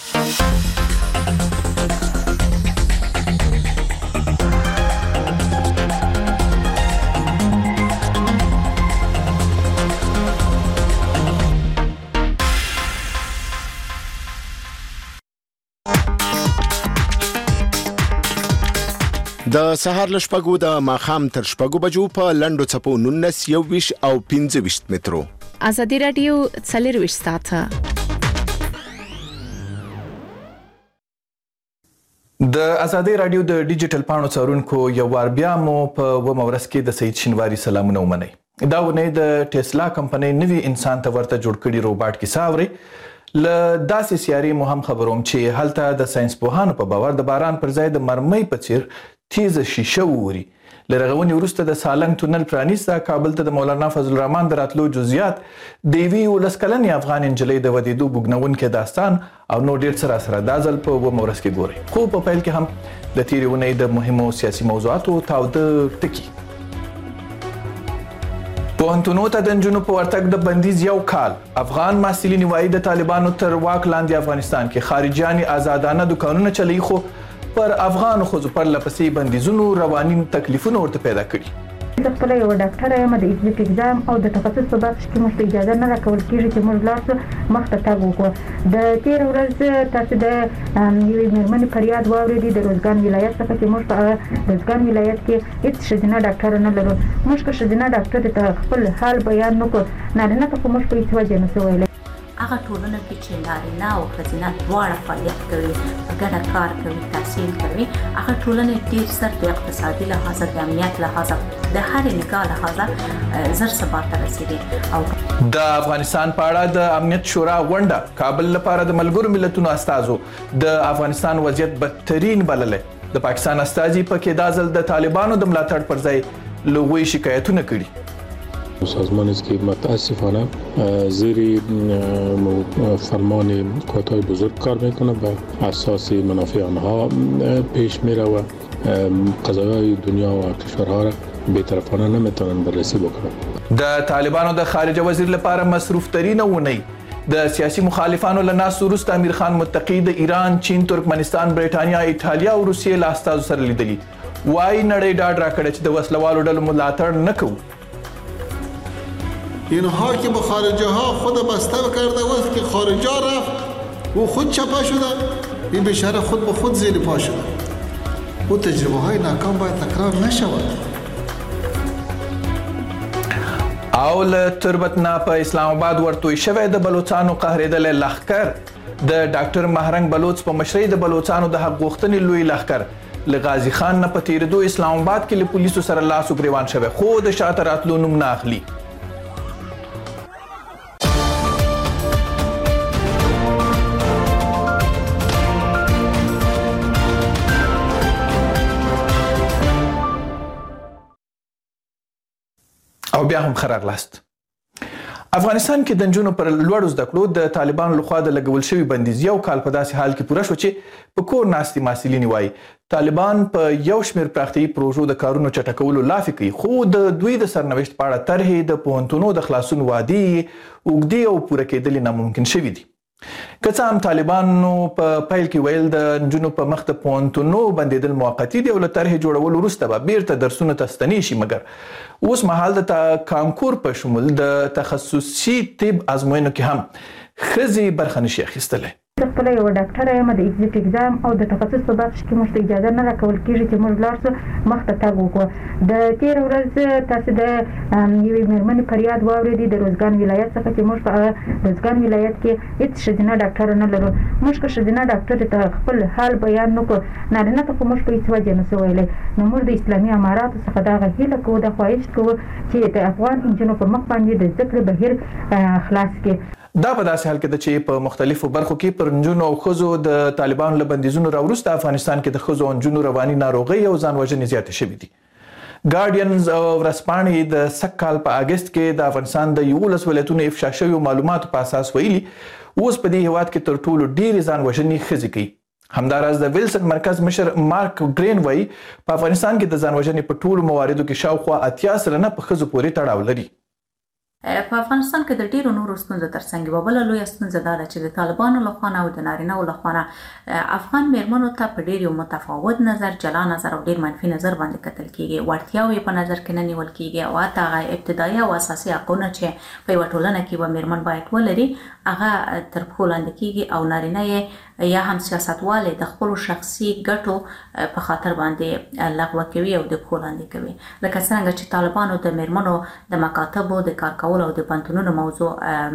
د سهار له شپږو د ماښام تر شپږو بجو په لنډو څپو 19 21 او 25 مترو. ازادي رادیو 24 ساعته. د ازادي رادیو د ډیجیټل پاڼو څارونکو یو وار بیا مو په ومورس کې د سید شینواری سلامونه ومنئ. دا ونه د ټسلا کمپنۍ نوی انسان ته ورته جوړ کړي روباټ کې ساوري ل داسې سیاري مو هم خبروم چې هلته د ساينس پوهانو په باور د باران پر ځای د مرمۍ په څیر تیز شیشه ووري. لرغونی وروسته د سالنګ تونل پرانیسته کابل ته د مولانا فضل الرحمن دراتلو جزئیات د وی ولسکلنی افغان انجلۍ د ودیدو بوګنونکو داستان او نو ډیر سره د ازل په ومورس کې ګوري. خو په پیل کې هم د تیریونی د مهمو سیاسي موضوعاتو تاوده ټکی. پوهنتونو ته د نجونو په ورتګ د بندیز یو کال. افغان محصلین وایي د طالبانو تر واک لاندې افغانستان کې خارجيان آزادانه دکانونه چلوي خو پر افغان خو پر لپسې بندیزونو رواني تکلیفونه ورته پیدا کړي. زه خپل یو ډاکټر یم د ایگزیټ اگزام او د تخصص په باب کې موږ اجازه نه راکول کیږي چې موږ لاس مخته تګ وکړو. د تیر ورځ تاسو د یوې مېرمنې فریاد واورېدې د روزګان ولایت څخه چې موږ په روزګان ولایت کې هیڅ ښځینه ډاکټر نه لرو. موږ که ښځینه ډاکټر ته خپل حال بیان نکړو نارینه ته خو موږ په هیڅ وجه نشو ویلی. هغه ټولنه کې چې نارینه او ښځینه دواړه فعالیت کوي په ګډه کار کوي تحصیل کوي هغه ټولنه ډیر سر د اقتصادي لحاظ د امنیت لحاظ د هر نگاه لحاظ زر ثبات ته رسیدي. او د افغانستان په اړه د امنیت شورا غونډه کابل لپاره د ملګرو ملتونو استازو د افغانستان وضعیت بدترین بللې. د پاکستان استازي په کې د ازل د طالبانو د ملاتړ پر ځای لوی شکایتونه کړي. سازمان است که متاسفانه زیر فرمان قوت‌های بزرگ کار میکنه و اساس منافع آنها پیش میره و قضایای دنیا و کشورها را بی‌طرفانه نمیتونن بررسی بکنن. د طالبانو د خارجه وزیر لپاره مصروف ترین ونی د سیاسي مخالفانو له ناس وروسته امیر خان متقی د ایران، چین، ترکمنستان، بریټانیا، ایټالیا او روسیې له استازو سره لیدلي. وای نړۍ ډاډ راکړه چې د وسلوالو ډلو ملاتړ نه کوو. اینها که به خارجه ها خود بسته کرده است که خارجه رفت و خود چپه شده این بیچاره خود به خود زیر پا شده. او تجربه های ناکام باید تکرار نشود. او له تربتنا په اسلام آباد ورتوی شوی د بلوچستانو قهرېدل لخر د ډاکټر مهرنګ بلوچ په مشرۍ د بلوچستانو د حق غوښتنې لوی لخر لغازی خان نه په تیریدو اسلام آباد کې له پولیسو سره لاس او ګریوان شوی خو د شاته راتلو نوم نه اخلي. او بیا هم خبر لاست. افغانستان کې د نجونو پر لوړو زده کړو د طالبانو لخوا د لګول شوی بندیز یو کال په داسې حال کې پوره شو چې په کور ناستي محصلین وایي طالبان په یو شمېر پراختیایي پروژو د کارونو چټکولو لافې کوي خو د دوی د سرنوشت په اړه طرحې د پوهنتونو د خلاصون وعدې اوږدې او پوره کېدل ناممکن شوي دي. که څه هم طالبانو په پیل کې ویل د نجونو په مخ د پوهنتونو بندېدل موقتي دي او له طرحې جوړولو وروسته به بیرته درسونو ته ستنې شي مګر اوس مهال د کانکور په شمول د تخصصي طب ازموینو کې هم ښځې برخه نشي اخیستلی. زه خپل یو ډاکټر یم د ایگزیټ اگزام او د تخصص په باب کې موږ ته اجازه نه راکول کیږي چې موږ لاړ شو مخته تګ وکړو. د تیر ورځ تاسو د یوې مېرمنې فریاد واورېدې د روزګان ولایت څخه چې موږ په روزګان ولایت کې هیڅ ښځینه ډاکټر نه لرو. موږ که ښځینه ډاکټر ته خپل حال بیان نکړو نارینه ته خو موږ په هیڅ وجه نشو ویلی. نو موږ د اسلامي اماراتو څخه دغه هیله کوو د خواهش کوو چې د افغان نجونو په مخ باندې د زده کړې بهیر خلاص کړي. دا په داسې حال کې ده چې په مختلفو برخو کې پر نجونو او ښځو د طالبانو له بندیزونو راوروسته افغانستان کې د ښځو او نجونو رواني ناروغۍ او ځان وژنې زیاتې شوي دي. ګارډینز ورځپاڼې د سږ کال په اګست کې د افغانستان د 11 ولایتونو افشا شویو معلوماتو په اساس ویلي اوس په دې هیواد کې تر ټولو ډېرې ځان وژنې ښځې کوي. همداراز د ویلسن مرکز مشر مارک ګرین وایي په افغانستان کې د ځان وژنې په ټولو مواردو کې شاوخوا 80% په ښځو پورې تړاو لري. په افغانستان کې د ډیرو نورو ستونزو ترڅنګ یوه بله لویه ستونزه دا ده چې د طالبانو لخوا او د نارینه‌و لخوا افغان میرمنو ته په ډیر یو متفاوت نظر، جلا نظر او ډیر منفي نظر باندې کتل کیږي. وړتیاوې په نظر کې نه نیول کیږي او حتی هغه ابتدایي او اساسي حقونه چې په یوه ټولنه کې به میرمن باید ولري هغه تر پښو لاندې کیږي او نارینه یې یا هم سیاستوالې د خپلو شخصي ګټو په خاطر باندې لغوه کوي او د پښو لاندې کوي. لکه څرنګه چې طالبانو د میرمنو د مکاتبو د کار کولو او د پوهنتونونو موضوع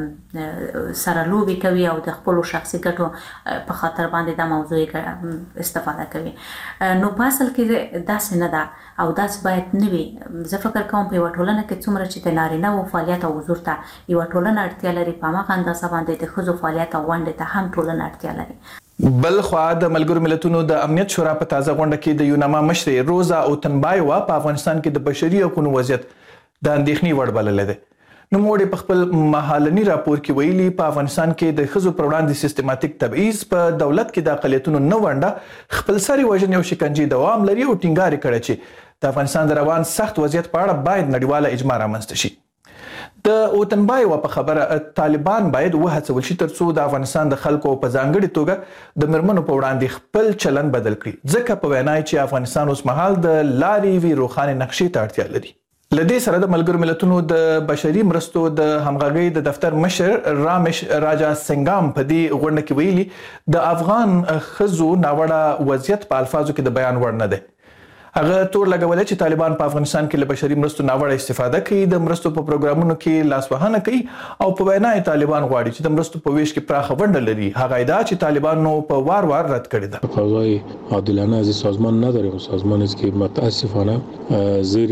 سره لوبې کوي او د خپلو شخصي ګټو په خاطر باندې دا موضوع استفاده کوي. نو په اصل کې داسې نه ده او داسې باید نه وي. زه فکر کوم په یوه ټولنه کې څومره چې د نارینه‌و فعالیت او حضور ته یوه ټولنه اړتیا لري، په هماغه اندازه باندې د ښځو فعالیت او ونډې ته هم ټولنه اړتیا لري. بل خوا د ملګرو ملتونو د امنیت شورا په تازه غونډه کې د یوناما مشرې روزا اوتنبایوا په افغانستان کې د بشري حقوقو وضعیت د اندېښنې وړ بللی دی. نوموړي په خپل مهالني راپور کې ویلي په افغانستان کې د ښځو پر وړاندې سیستماتیک تبعیض، په دولت کې د اقلیتونو نه ونډه، خپلسري وژنې او شکنجې دوام لري او ټینګار کړی چې د افغانستان د روان سخت وضعیت په اړه باید نړیواله اجماع رامنځته شي. د اوتنبایوا په خبره طالبان باید وهڅول شي ترڅو د افغانستان د خلکو په ځانګړي توګه د میرمنو په وړاندې خپل چلن بدل کړي، ځکه په وینا چې افغانستان اوس مهال د لارې وی روښانه نقشې ته اړتیا لري. لدې سره د ملګرو ملتونو د بشري مرستو د همغږۍ د دفتر مشر رامیش راجا سنگام په دې غونډه کې ویلي د افغان ښځو ناوړه وضعیت په الفاظو کې د بیان وړ نه دی. هغه تور لګولی چې طالبان په افغانستان کې له بشري مرستو ناوړه استفاده کوي، د مرستو په پروګرامونو کې لاسوهنه کوي او په وینا یې طالبان غواړي چې د مرستو په ویش کې پراخه ونډه لري. هغه ادعا چې طالبانو په وار وار رد کړې ده. قضای عادلانه از سازمان نداریم و سازمانی است که متاسفانه زیر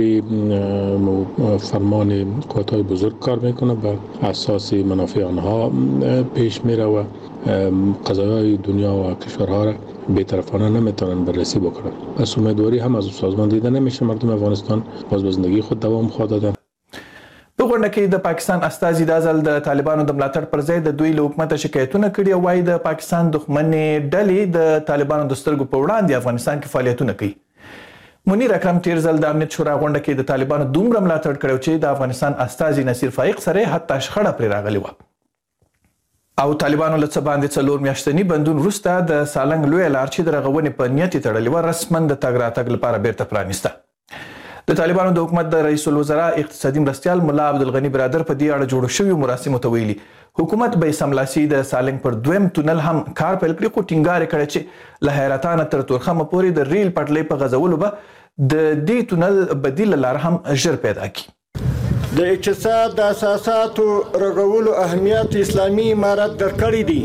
فرمان قوت‌های بزرگ کار میکنه، بر اساس منافع آنها پیش میره و قضایای دنیا و کشورها را بی‌طرفانه نمیتونن بررسی بکنن. پس امیدواری هم از سازمان دیده نمیشه مردم افغانستان باز به زندگی خود دوام خواهد دادن. په غونډه کې د پاکستان استازي دا ځل د طالبانو د ملاتړ پر ځای د دوی له حکومته شکایتونه کړي او وایي د پاکستان دښمنې ډلې د طالبانو د سترګو په وړاندې افغانستان کې فعالیتونه کوي. منیر اکرم تیر ځل د امنیت شورا غونډه کې د طالبانو دومره ملاتړ کړی چې د افغانستان استازي نصیر فائق سره حتی شخړه پرې راغلې وه. او طالبانو له څه باندې 4 میاشتني بندون وروسته د سالنګ لویه لار چې د رغونې په نیت یې تړلې وه رسما د تګ راتګ لپاره بیرته پرانیسته. د طالبانو د حکومت د رئیس الوزرا اقتصادي مرستیال ملا عبدالغني برادر په دې اړه جوړو شویو مراسمو ته ویلي حکومت به سملاسي د سالنګ پر دویم تونل هم کار پیل کړي، خو ټینګار یې کړی چې له حیرتانه تر تورخمه پورې د ریل پټلۍ په غځولو به د دې تونل بدیله لار هم ژر پیدا کړي. د اقتصاد د اساساتو رغولو اهمیت اسلامي امارت درکړی دی،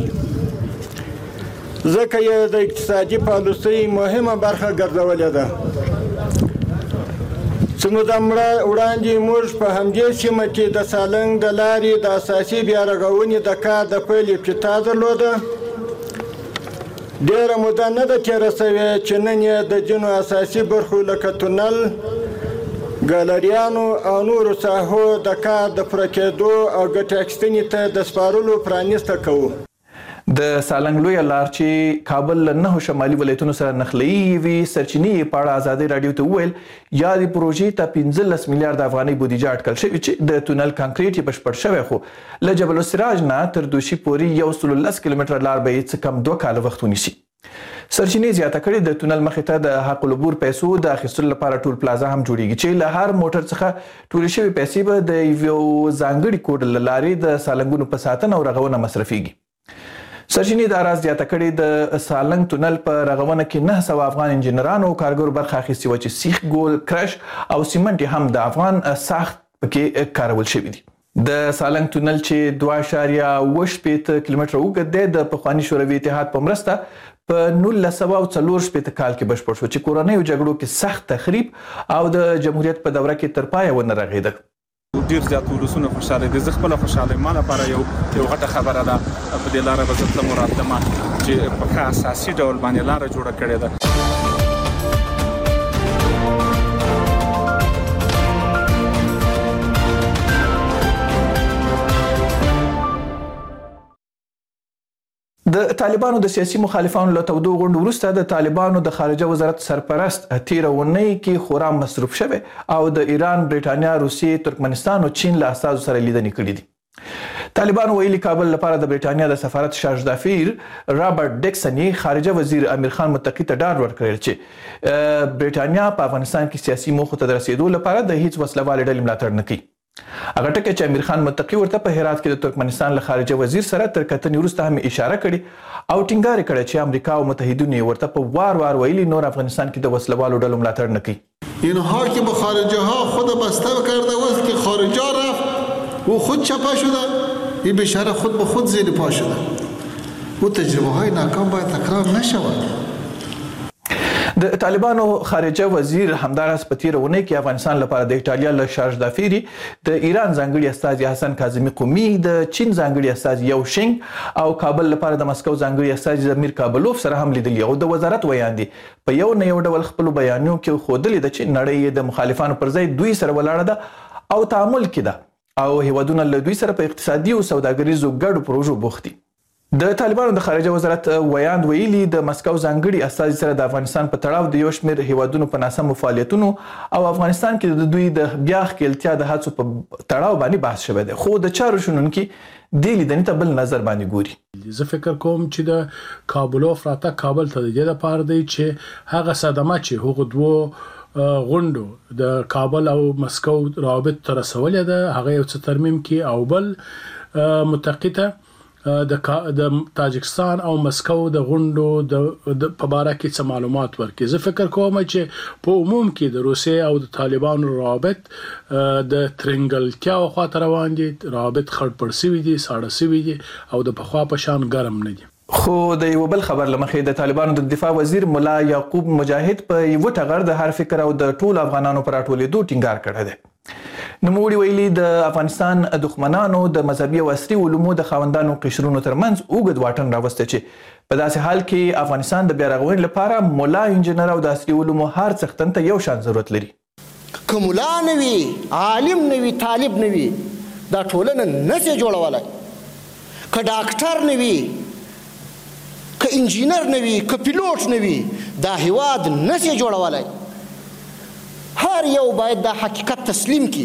ځکه یې د اقتصادي پالیسۍ مهمه برخه ګرځولې ده. څه موده وړاندې موږ په همدې سیمه کې د سالنګ د لارې د اساسي بیا رغونې د کار د پیل ابتدا درلوده. ډېره موده نه ده تېره سوې چې نن یې د ځینو اساسي برخو لکه تونل، ګالریانو او نورو ساحو د کار د پوره کېدو او ګټې اخیستنې ته د سپارلو پرانیسته کوو. د سالنګ لویه لار چې کابل له 9 شمالي ولایتونو سره نښلوي وي سرچینې په اړه ازادي راډیو ته وویل یادې پروژې ته 15 میلیارډ افغانۍ بودیجه اټکل شوې چې د تونل کانکریټ یې بشپړ شوی، خو له جبل السراج نه تر دوشي پورې 110 کیلومتره لار به یې څه کم 2 کاله وخت ونیسي. سرچینې زیاته کړې د تونل مخې ته د حق العبور پیسو د اخیستلو لپاره ټول پلازا هم جوړیږي چې له هر موټر څخه ټولې شوې پیسې به د یو ځانګړي کوډ له لارې د سالنګونو په ساتنه او رغونه مصرفیږي. سرچینې دا راز زیاته کړې د سالنګ تونل په رغونه کې 900 افغان انجینرانو او کارګرو برخه اخیستې وه چې سیخ ګول، کرش او سیمنټ هم د افغان ساخت پکې کارول شوي دي. د سالنګ تونل چې 2.8 کیلومتره اوږد دی د پخواني شوروي اتحاد په مرسته په 1944 کال کې بشپړ شو چې کورنیو جګړو کې سخت تخریب او د جمهوریت په دوره کې تر پایه ونه رغېده. ډیر زیات ولسونه خوشاله دي. زه خپل خوشاله ما لپاره یو غټه خبره ده. په دې لاره به زه مراتبه چې په ښه اساسي ډول باندې لاره جوړه کړې ده. د طالبانو د سیاسي مخالفانو له تودو غونډو وروسته د طالبانو د خارجه وزارت سرپرست تیره اونۍ کې خورا مصروف شوی او د ایران، بریټانیا، روسیې، ترکمنستان او چین له استازو سره لیدنې کړې دي. طالبانو ویلي کابل لپاره د بریټانیا د سفارت شارج دافیر رابرټ ډیکسن خارجه وزیر امیر خان متقي ته ډاډ ورکړی چې بریټانیا په افغانستان کې سیاسي موخو ته د رسیدو لپاره د هیڅ وسلوالې ډلې ملاتړ نه کوي. هغه ټکی چې امیر خان متقي ورته په هرات کې د ترکمنستان له خارجه وزیر سره تر کتنې وروسته هم اشاره کړې او ټینګار کړی چې امریکا او متحدینو ورته په وار ویلي نور افغانستان کې د وسلوالو ډلو ملاتړ نه کوي. اینها که به خارجه ها خود بسته کرده است که خارجه رفت و خود چپه شده، این بیچاره خود به خود زیر پا شده. او تجربه های ناکام باید تکرار نشود. د طالبانو خارجه وزیر همدارس په تیره اونۍ کې افغانستان لپاره د ایټالیا له شارج دافیری، د ایران ځانګړي استازي حسن کاظمي قومي، د چین ځانګړي استازي یو شینګ او کابل لپاره د مسکو ځانګړي استازي زمیر کابلوف سره هم لیدلي او د وزارت ویاندي په یو نه یو ډول خپل بیانیو کې ښودلي ده چې نړۍ د مخالفانو پر ځای دوی سره ولاړه ده او تعامل کې ده او هیوادونه له دوی سره په اقتصادي او سوداګریزو ګډو پروژو بوخت دي. د طالبانو د خارجه وزارت ویاند ویلي د مسکو ځانګړي استازي سره د افغانستان په تړاو د یو شمېر هیوادونو په ناسمو فعالیتونو او افغانستان کې د دوی د بیا ښکېلتیا د هڅو په تړاو باندې بحث شوی دی، خو د چارو شنونکي دې لیدنې ته بل نظر باندې ګوري. زه فکر کوم چې د کابلوف راته کابل ته د دې لپاره دی چې هغه صدمه چې هغه دوه غونډو د کابل او مسکو روابط ته رسولې ده هغه یو څه ترمیم کړي او بل متقیته د تاجکستان او مسکو د غونډو د په اړه کې څه معلومات ورکړي. زه فکر کوم چې په عموم کې د روسیې او د طالبانو روابط د ترنګلتیا خواته روان دي، روابط خړپړ شوي دي، ساړه شوي دي او د پخوا په شان ګرم نه دي. خو د یو بل خبر لمخې د طالبانو د دفاع وزیر ملا یعقوب مجاهد په یو ټغر د هر فکر او د ټول افغانانو پر راټولېدو ټینګار کړی دی. نوموړي ویلي د افغانستان دښمنانو د مذهبي او عصري علومو د خاوندانو قشرونو ترمنځ اوږد واټن راوسته چې په داسې حال کې افغانستان د بیا رغونې لپاره ملا، انجینر او د عصري علومو هر څښتن ته یو شان ضرورت لري. که ملا نه وي، عالم نه وي، طالب نه وي، دا ټولنه نشي جوړولی. که ډاکټر نه وي، که انجینر نه وي، که پیلوټ نه وي، دا هیواد نشي جوړولی. هر یو باید دا حقیقت تسلیم کی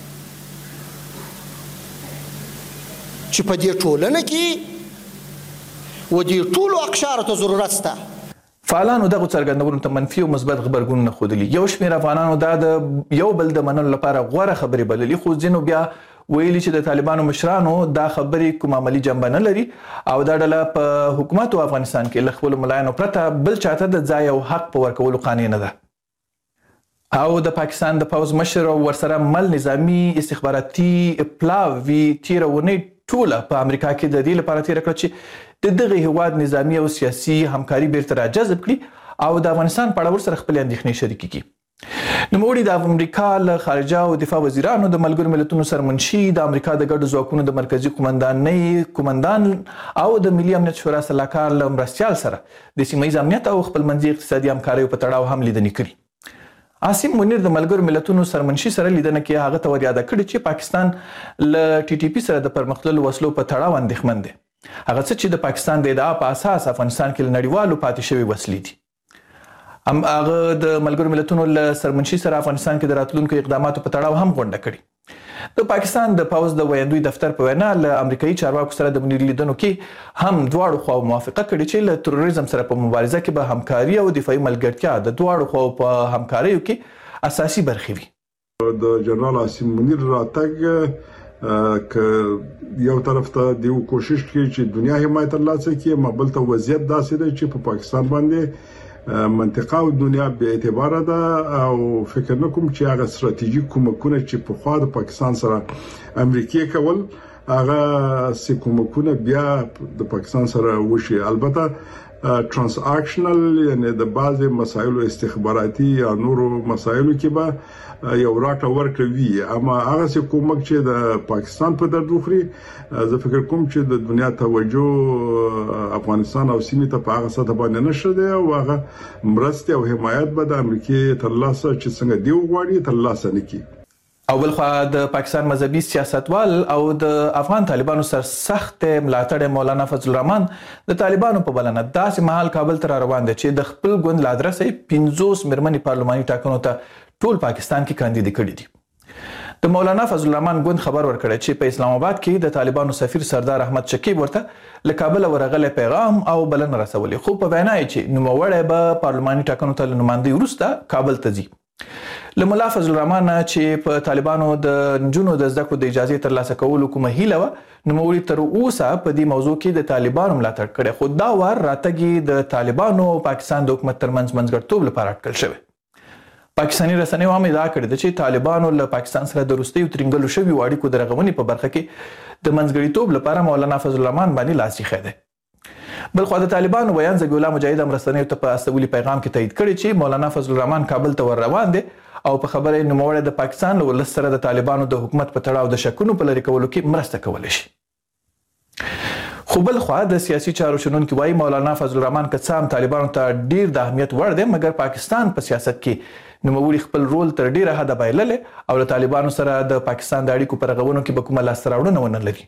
چې په دې ټولنه کې و دې ټولو اقشارو ته ضرورت شته. فعالانو دغه څرګندونو ته منفي او مثبت غبرګونونه ښودلي. یو شمېر افغانانو دا د یو بل د منلو لپاره غوره خبرې بللي، خو ځینو بیا ویلي چې د طالبانو مشرانو دا خبرې کوم عملي جنبه نه لري او دا ډله په حکومت او افغانستان کې له خپلو ملایانو پرته بل چاته د ځای او حق په ورکولو قانع نه ده. او د پاکستان د پوځ مشر او ورسره مل نظامی استخباراتي پلاوي تیره اونۍ ټوله په امریکا کې د دې لپاره تیره کړه چې د دغه هیواد نظامی او سیاسي همکاري بیرته راجذب کړي او د افغانستان په اړه ورسره خپلې اندېښنې شریکې کړي. نوموړي د امریکا له خارجه او دفاع وزیرانو د ملګرو ملتونو سرمنشي، د امریکا د ګډو ځواکونو د مرکزي قومندان او د ملي امنیت شورا سلاکار له مرستیال سره د سیمه ییز امنیت او خپلمنځي اقتصادي همکاریو په تړاو هم لیدنې کړي. عاصم منیر د ملګرو ملتونو سرمنشي سره لیدنه کې هغه ته ور یاده کړې چې پاکستان له ټي ټي پي سره د پرمختللو وسلو په تړاو اندېښمن دی، هغه څه چې د پاکستان د ادعا په اساس افغانستان کې له نړیوالو پاتې شوي وسلې دي. هغه د ملګرو ملتونو له سرمنشي سره افغانستان کې د راتلونکو اقداماتو په تړاو هم غونډه کړې. د پاکستان د پوځ د ویاندوی دفتر په وینا له امریکایي چارواکو سره د منیر لیدنو کې هم دواړو خواو موافقه کړې چې له تروریزم سره په مبارزه کې به همکاري او دفاعي ملګرتیا د دواړو خواو په همکاریو کې اساسي برخې وي. د جنرال عاصم منیر راتګ که یو طرف ته دیو کوشش کوي چې دنیا حمایت ترلاسه کړي، مبل ته وضعیت داسې دی چې په پاکستان باندې منطقه او دنیا به اعتبار ده او فکر نکوم چې هغه ستراتیژیک کومکونه چې په خوا د پاکستان سره امریکای کول هغه سې کومکونه بیا د پاکستان سره وشي. البته ترانزاکشنل یعنی د بعض مسایلو استخباراتي یا نورو مسایلو کې به یو راکړه ورکړه وي اما هغه څه کومک چې د پاکستان په درد وخوري زه فکر کوم چې د دنیا توجه افغانستان او سیمې ته په هغه سطح باندې نشته دی او هغه مرستې او حمایت به د امریکای ترلاسه چې څنګه دی وغواړي ترلاسه نه کړي. او بلخوا د پاکستان مذهبي سیاستوال او د افغان طالبانو سر سخت ملاتړ مولانا فضل الرحمن د طالبانو په بلنه داسې مهال کابل ته روان دي چې د خپل ګوند له ادرسه 50 مېرمنې پارلماني ټاکنو ته ټول پاکستان کې کاندید کړي دي. د مولانا فضل الرحمن ګوند خبر ورکړی چې په اسلام آباد کې د طالبانو سفیر سردار احمد شکیب ورته له کابل ورغلی پیغام او بلنه رسولې خو په وینا یې چې نوموړی به پارلماني ټاکنو ته له نمایندګۍ وروسته کابل ته ځي. له مولا فضل الرحمن چې په طالبانو د نجونو د زده کړو د اجازې ترلاسه کولو کومه هیله وه نوموړي تر اوسه په دې موضوع کې د طالبانو ملاتړ کړی خو دا وار راتګ د طالبانو او پاکستان د حکومت ترمنځ منځګړیتوب لپاره اټکل شوی. پاکستاني رسنیو هم ادعا کړې ده چې طالبانو له پاکستان سره د وروستیو ترینګلو شویو اړیکو د رغونې په برخه کې د منځګړیتوب لپاره مولانا فضل الرحمن باندې لاس ایښی دی. بلخوا د طالبانو ویان ذبیح الله مجاهد هم رسنیو ته په استولي پیغام کې تایید کړی چې مولانا فضل الرحمن کابل ته ور روان دی او په خبره یې نوموړی د پاکستان له ولس سره د طالبانو د حکومت په تړاو د شکونو په لرې کولو کې مرسته کولی شي. خو بلخوا د سیاسي چارو شنونکي وایي مولانا فضل الرحمن که څه هم طالبانو ته ډیر د اهمیت وړ دی مګر پاکستان په سیاست کې نوموړي خپل رول تر ډیره حده بایللی او له طالبانو سره د پاکستان د اړیکو په رغونو کې به کومه لاسته راوړنه ونه لري.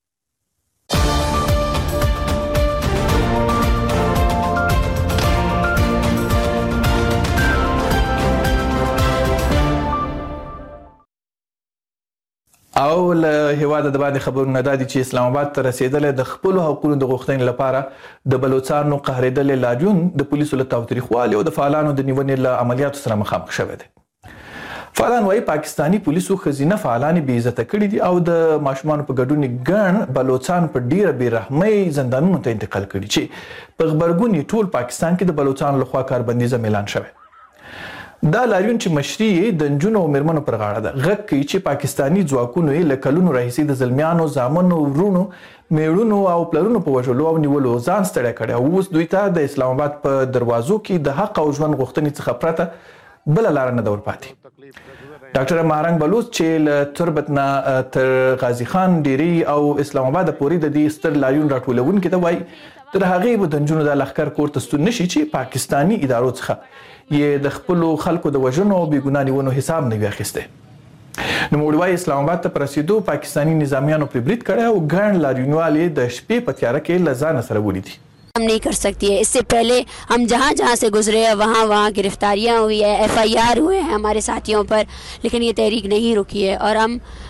او له هیواده د باندې خبرونه دا دي چې اسلام آباد ته رسیدلې د خپل حقوقو د غوښتنې لپاره د بلوچستان قهرېدلې لاریون د پولیسو له تاوتریخوالي او د فعالانو د نیونې له عملیاتو سره مخامخ شوی دی. فعالان وايي پاکستانی پولیسو ښځینه فعالانې بې عزته کړي دي او د ماشومانو په ګډون ګڼ بلوچستان په ډیره بې رحمۍ زندانونو ته انتقال کړي چې په غبرګون ټول پاکستان کې د بلوچستان لخوا کاربندیزه اعلان شوی. دا لاریون چې مشري د نجونو او مېرمنو پر غاړه ده غږ کوي چې پاکستانی ځواکونو یې له کلونو راهیسې د زلمیانو زامنو ورونو میړونو او پلرونو په وژلو او نیولو ځان ستړی کړی او اوس دوی ته د اسلام آباد په دروازو کې د حق او ژوند غوښتنې څخه پرته بله لاره نه ده ورپاتې. ډاکټر مهرنګ بلوچ چې له تربت نه تر غازي خان ډیري او اسلام آباد پورې د دې ستر لاریون راټولونکي ته وایي تر هغې به د نجونو دا لښکر کور ته ستون نشي چې پاکستانی ادارو څخه یې د خپلو خلکو د وژنو او بېګناه نیونو حساب نه وي اخیستی. نوموړي وایي اسلام آباد ته په رسېدو پاکستاني نظامیانو پرې برید کړی او ګڼ لاریونوال یې د شپې په تیاره کې له ځانه سره وړي دي. हम नहीं कर सकती है. इससे पहले हम जहाँ जहाँ से गुजरे हैं वहाँ गिरफ्तारियाँ हुई है, FIR हुए हैं हमारे साथियों पर, लेकिन ये तहरीक नहीं रुकी है और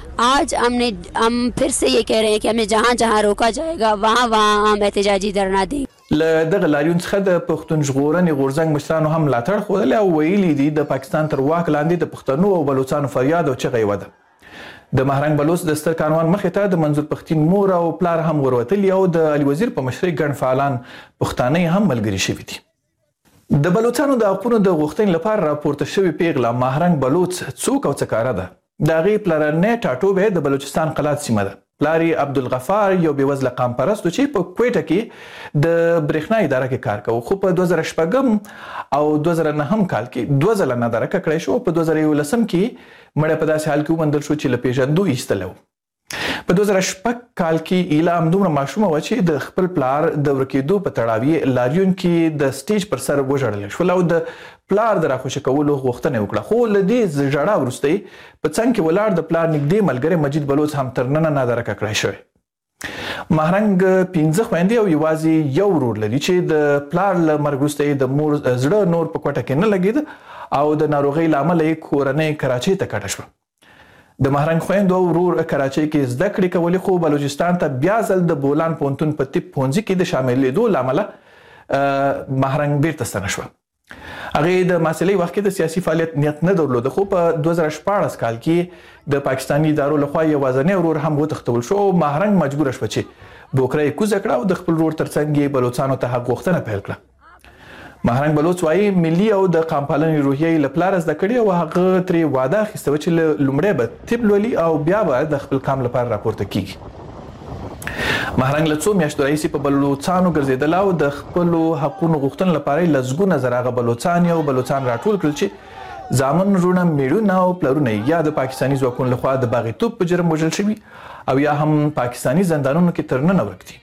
हम फिर से ये कह रहे हैं कि हमें जहाँ जहाँ रोका जाएगा वहाँ हम एहतजाजी धरना देंगे. له دغه لاریون څخه د پښتون ژغورنې غورځنګ مشرانو هم ملاتړ ښودلی او ویلي دي د پاکستان تر واک لاندې د پښتنو او بلوچستانو فریاد او چغه یې وده. د مهرنګ بلوچ د ستر کاروان مخې ته د منظور پښتین مور او پلار هم وروتلي او د علي وزیر په مشرۍ ګڼ فعالان پښتانه هم ملګري شوي دي. د بلوچستانو د حقونو د غوښتنې لپاره راپورته شوې پیغله مهرنګ بلوچ څوک او څه کاره ده. د هغې پلرنی ټاټوبی د بلوچستان قلات سیمه ده. پلار یې عبدالغفار یو بېوزله قام پرست و چې په کویټه کې د برېښنا اداره کې کار کوي خو په 2006 او 2009 کال کې 2 ځله نادرکه کړی شو. په 2011 کې مړی په داسې حال کې وموندل شو چې له پېژندو ایستلی و. په 2006 کال کې ایله همدومره ماشومه وه چې د خپل پلار د ورکېدو په تړاو یې لاریون کې د سټیج پر سر وژړلی شول او د پلار د راخوشي کولو غوښتنه یې وکړه. خو له دې ژړا وروسته یې په څنګ کې ولاړ د پلار نږدې ملګری مجید بلوچ هم تر ننه نادرکه کړی شوی. مهرنګ 15 خویندې او یوازې یو ورور لري چې د پلار له مرګ وروسته یې د مور زړه نور په کوټه کې نه لګېده او د ناروغۍ له امله یې کورنۍ کراچۍ ته کډه شوه. د مهرنګ خویندو او ورور کراچۍ کې زده کړې کولې خو بلوچستان ته بیا ځل د بولان پوهنتون په طب پوهنځي کې د شاملېدو له امله مهرنګ بیرته ستنه شوه. هغې د محصلۍ وخت کې د سیاسي فعالیت نیت نه درلوده خو په 2014 کال کې د پاکستاني ادارو لخوا یوازینی ورور هم وتښتول شو او مهرنګ مجبوره شوه چې بوکره یې کوزه کړه او د خپل ورور ترڅنګ یې بلوچستانو ته حق غوښتنه پیل کړه. مهرنګ بلوچ وایي ملي او د قام پالنې روحیه یې له پلاره زده کړې او هغه ترې واده اخیسته وه چې لومړی به طب لولي او بیا به د خپل قام لپاره راپورته کیږي. مهرنګ له څو میاشتو راهیسې په بلوڅانو ګرځېدله او د خپلو حقونو غوښتنې لپاره یې لسګونه زره هغه بلوڅان راټول کړل چې زامن وروڼه میړونه او پلرونه یا د پاکستاني ځواکونو لخوا د باغیتوب په جرم وژل شوي او یا هم پاکستاني زندانونو کې تر ننه ورک دي.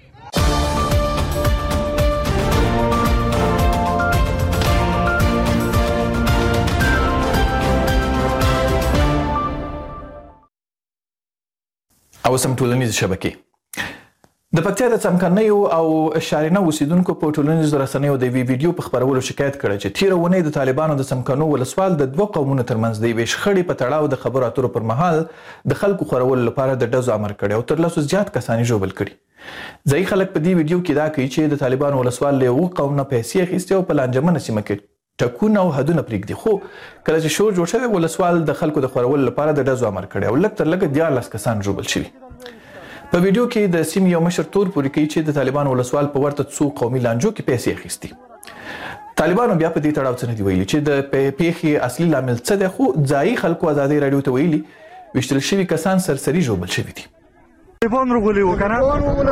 او سم ټولنیز شبکې د پکتیا د څمکنیو او شارینه اوسیدونکو په ټولنیزو رسنیو د ویډیو په خپرولو شکایت کړی چې تیره اونۍ د طالبانو د څمکنو ولسوال د دوه قومونو ترمنځ د یوې شخړې په تړاو د خبرو اترو پر مهال د خلکو خورولو لپاره د ډزو امر کړی او تر لسو زیات کسان یې ژوبل کړي. ځایي خلک په دې ویډیو کې دا کوي چې د طالبانو ولسوال له یوه قوم نه پیسې اخیستې او په لانجمنه سیمه کې ټکونه او حدونه پرېږدي، خو کله چې شور جوړ شوی ولسوال د خلکو د خورولو لپاره د ډزو امر کړی او لږ تر لږه 14 کسان ژوبل شوي. په ویډیو کې د سیمې یو مشر تور پورې کوي چې د طالبانو ولسوال په ورته څو قومي لانجو کې پیسې اخیستي. طالبانو بیا په دې تړاو څه نه دي ویلي چې د پیښې اصلي لامل څه دی، خو ځایي خلکو ازادي راډیو ته ویلي ویشتل شوي کسان سرسري ژوبل شوي دي. تلیفون رغلی و کنه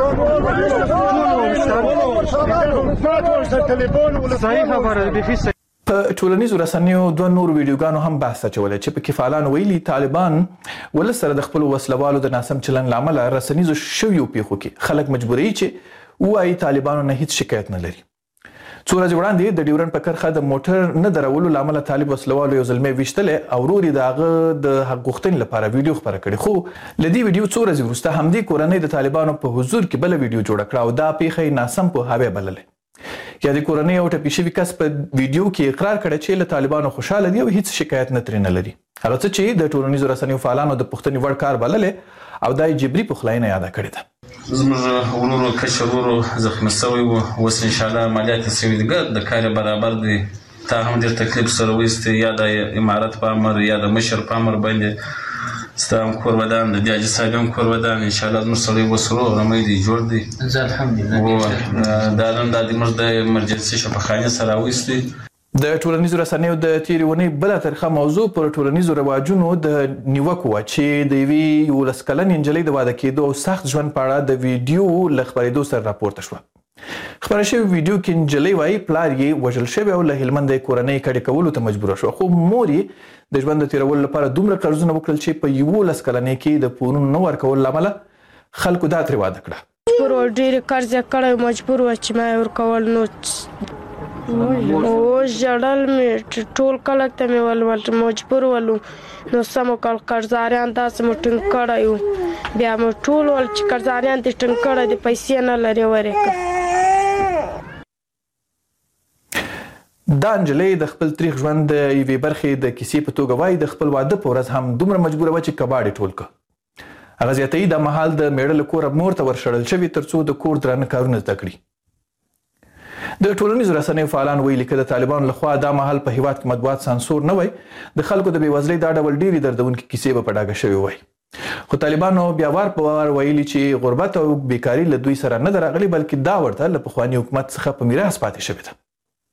صحیح خبره بیخي په ټولنیزو رسنیو دوه نور ویډیوګانو هم بحث اچولی چې پکې فعالانو ویلي طالبان ولس سره د خپلو وسلوالو د ناسم چلن له امله رسنیزو شویو پیښو کې خلک مجبوروي چې ووایي طالبانو نه هیڅ شکایت نه لري. څو ورځې وړاندې د ډیورنډ په کرښه د موټر نه درولو له امله طالب وسلوالو یو زلمی ویشتلی او ورور یې د هغه د حق غوښتنې لپاره ویډیو خپره کړې، خو له دې ویډیو څو ورځې وروسته همدې کورنۍ د طالبانو په حضور کې بله ویډیو جوړه کړه او دا پیښه یې ناسم پوهاوی بللی. یا د کورنۍ او ټپي شوي کس په ویډیو کې اقرار کړی چې له طالبانو خوشحاله دي او هیڅ شکایت نه ترې نه لري، هغه څه چې د ټولنیزو رسنیو فعالانو د پوښتنې وړ کار بللی او دا یې جبري پخلاینه یاده کړې ده. زموږ ورور کشر ورور زخمي شوی و، اوس انشاءالله عملیات یې شوي دي، د کار یې برابر دی. تا هم ډېر تکلیف سره وایستی، یا د امارت په امر یا د مشر په امر باندې ستا هم کور ودان د دیاجي صاحب هم کور ودان انشاءالله زموږ سړی اوس روغ رمی دی جوړ دی. زه الحمدلله دا نن دا زموږ د ایمرجنسي شفاخانې سره راویستی. د ټولنیزو رسنیو د تیرې اونۍ بله ترخه موضوع پر ټولنیزو رواجونو د نیوکو وه چې د یوې 11 کلنې نجلۍ د واده کېدو او سخت ژوند په اړه د ویډیو له خپرېدو سره راپورته شوه. خپره شوې ویډیو کې نجلۍ وایي پلار یې وژل شوی او له هلمنده یې کورنۍ کډې کولو ته مجبوره شوه، خو مور یې د ژوند د تېرولو لپاره دومره قرضونه وکړل چې په 11 کلنۍ کې د پورونو نه ورکولو له امله خلکو دا ترې واده کړه. مجبور و، ډېرې قرض یې کړی، مجبور و چې ما یې ورکول. نو اوس ژړل مې ټول کلک ته مې ولول، مجبور ولو. نو سمو کال قرضاریان داسې مو ټینګ کړی و، بیا مو ټول ول چې قرضاریان دې ټینګ کړی دي، پیسې نه لري ورکړه. دا نجلۍ د خپل تریخ ژوند د یوې برخې د کیسې په توګه وایي د خپل واده په ورځ هم دومره مجبوره وه چې کباړ یې ټول کړ. هغه زیاتوي دا مهال د میړه له کوره مور ته ورشړل شوي تر څو د کور درانه کارونه زده کړي. د ټولنیزو رسنیو فعالان ویلي که د طالبانو لخوا دا مهال په هیواد کې مطبوعات سانسور نه وای، د خلکو د بېوزلۍ دا ډول ډېرې دردونکې کیسې به په ډاګه شوې وای. خو طالبانو بیا وار په وار ویلي چې غربت او بیکاري له دوی سره نه ده راغلې، بلکې دا ورته له پخواني حکومت څخه په میراث پاتې شوې ده.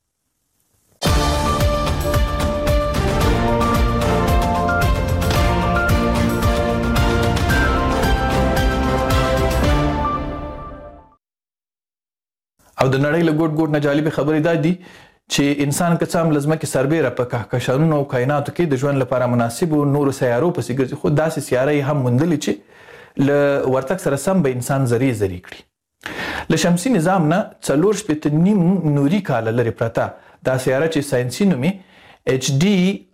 او د نړۍ له ګوټ ګوټ نه جالبې خبرې دا دي چې انسان که څه هم له ځمکې سربیره په کهکشانونو او کایناتو کې د ژوند لپاره مناسبو نورو سیارو پسې ګرځي، خو داسې سیاره یې هم موندلې چې له ورتګ سره سم به انسان ذرې ذرې کړي. له شمسي نظام نه 4.5 نوري کاله لرې پرته دا سیاره چې ساینسي نوم یې HD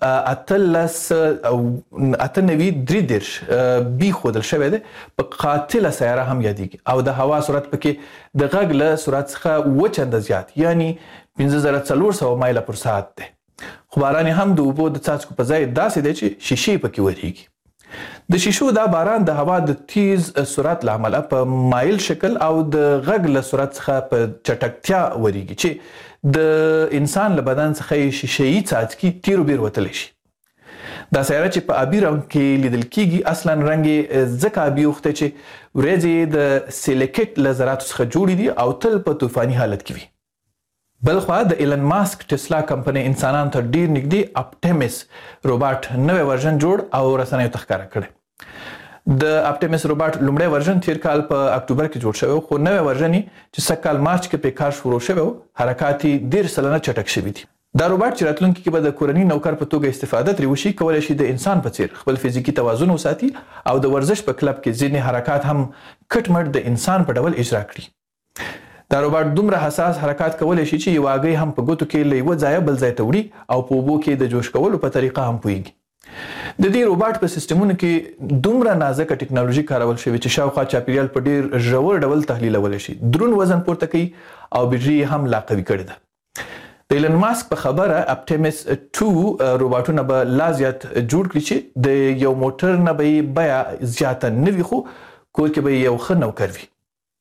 93 بي ښودل شوی دی، په قاتله سیاره هم یادیږي او د هوا سرعت پکې د غږ له سرعت څخه 2 چنده زیات یعنی 5400 مایله پر ساعت دی. خو باران هم د اوبو د څاڅکو په ځای داسې دی چې شیشې پکې ورېږي. د شیشو دا باران د هوا د تیز سرعت له امله په مایل شکل او د غږ له سرعت څخه په چټکتیا ورېږي چې د انسان له بدن څخه یې شیشه‌یي څاڅکي تیرو بیر وتلی شي. دا سیاره چې په آبي رنګ کې لیدل کیږي اصلا رنګ یې ځکه آبي اوښتی چې ورېځې د سیلیکټ له ذراتو څخه جوړې دي او تل په طوفاني حالت کې وي. بلخوا د ایلن ماسک ټسلا کمپنۍ انسانانو ته ډیر نږدې اپټیمس روباټ نوی ورژن جوړ او رسنیو ته ښکاره کړی. د اپټیمس روباټ لومړی ورژن تیر کال په اکتوبر کې جوړ شوی خو نوې ورژن چې سږ کال مارچ کې په کار شروع شوی حرکات یې 10 سلنه چټک شوي دي. دا روباټ چې راتلونکي کې به د کورنۍ نوکر په توګه استفاده ترې وشي کولی شي د انسان په څیر خپل فزیکي توازن وساتي او د ورزش په کلب کې ځینې حرکات هم کټ مټ د انسان په ډول اجرا کړي. دا روباټ دومره حساس حرکات کولی شي چې یو هګۍ هم په ګوتو کې له یوه ځایه بل ځای ته وړي او په اوبو کې د جوش کولو په طریقه هم پوهیږي. د دې روباټ په سیستمونو کې دومره نازکه ټکنالوژي کارول شوې چې شاوخوا چاپیریال په ډیر ژور ډول تحلیلولی شي، دروند وزن پورته کوي او بیټري هم لا قوي کړې ده. د ایلن ماسک په خبره اپټیمس 2 روباټونه به لا زیات جوړ کړي چې د یو موټر نه به بیا زیاته نه وي خو کور کې به یو ښه نوکر وي.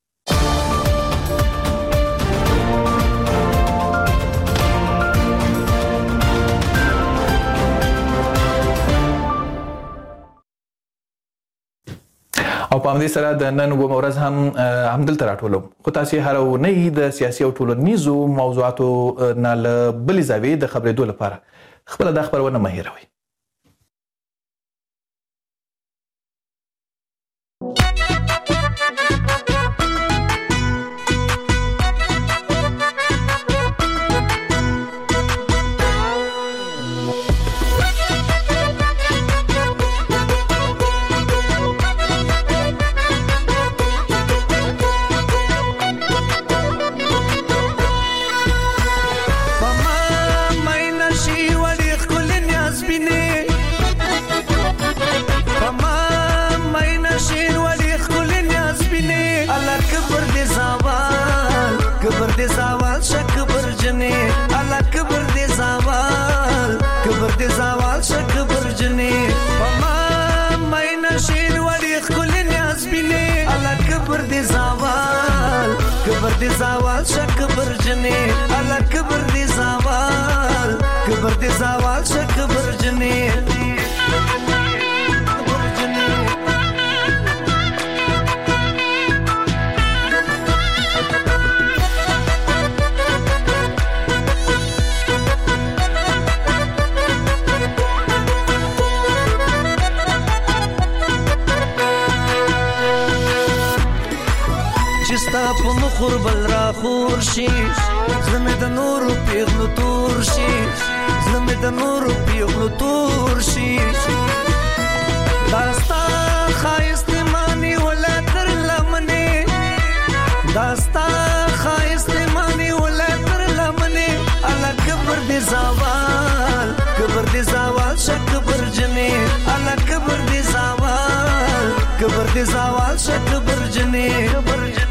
او په همدې سره د نن اوومه ورځ هم همدلته راټولوم خو تاسې هره اونۍ د سیاسي او ټولنیزو موضوعاتو نه له بلې زاویې د خبرېدو لپاره خپله دا خپرونه مه هېروئ. کبر دی زوال شکبر جنی الا کبر دی زوال کبر دی زوال شکبر جنی په مخور بل را خور شي زمه د نور پیغلو تور شي زمه د نور پیغلو تور شي داستا خایست مانی ولا تر لمنه داستا خایست مانی ولا تر لمنه الا کبر دی زوال کبر دی زوال شکبر جنی الا کبر دی زوال کبر دی زوال شکبر جنی کبر جنی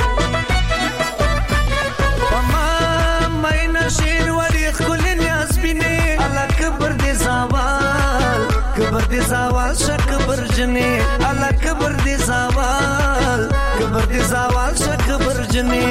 شیر وری خلین یاسبینی الا کبر دی زوال کبر دی زوال شکبر جنی الا کبر دی زوال کبر دی زوال شکبر جنی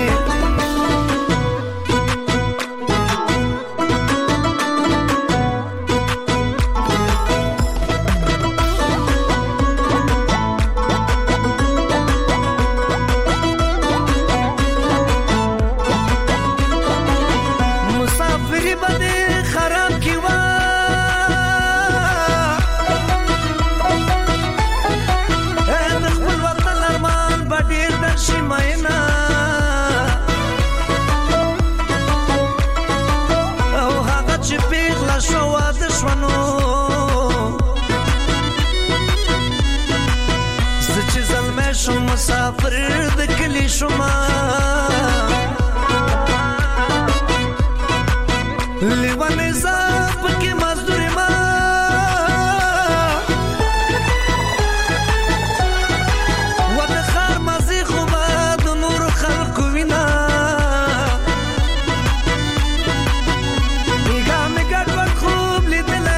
مسافر د کلی شما لیوانه زاپ کې مزدوري ما ود خار مزي خو ما د نور خلق وینا میګه میګه ور خوب لیدلای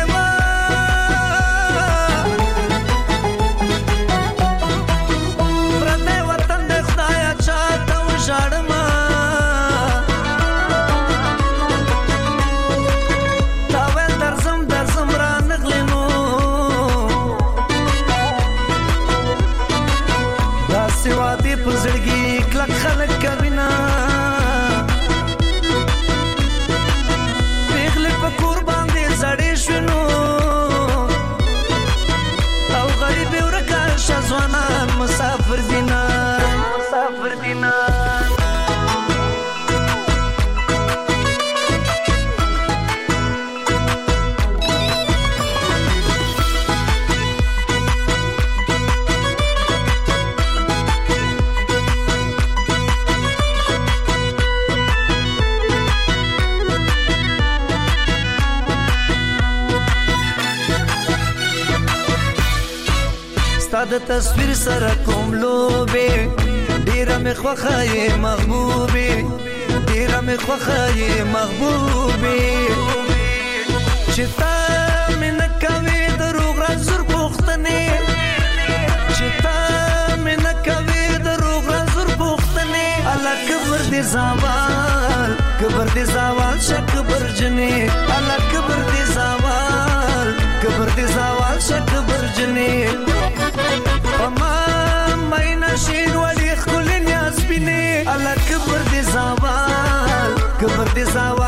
تا د تصویر سره کوم لوبه ډیره مې خوښه یې محبوبې ډیره مې خوښه یې محبوبې چې تا مې نه کوې دروغ راز زر پوښتنې چې تا مې نه کوې دروغ راز زر پوښتنې الله کبر دې زوال کبر دې زوال شک برجنې الله کبر دې زوال کبر دې زوال شک برجنې پما ماینا شیر ولی خل نیاز بینه الله کبر دې زوال کبر دې زوال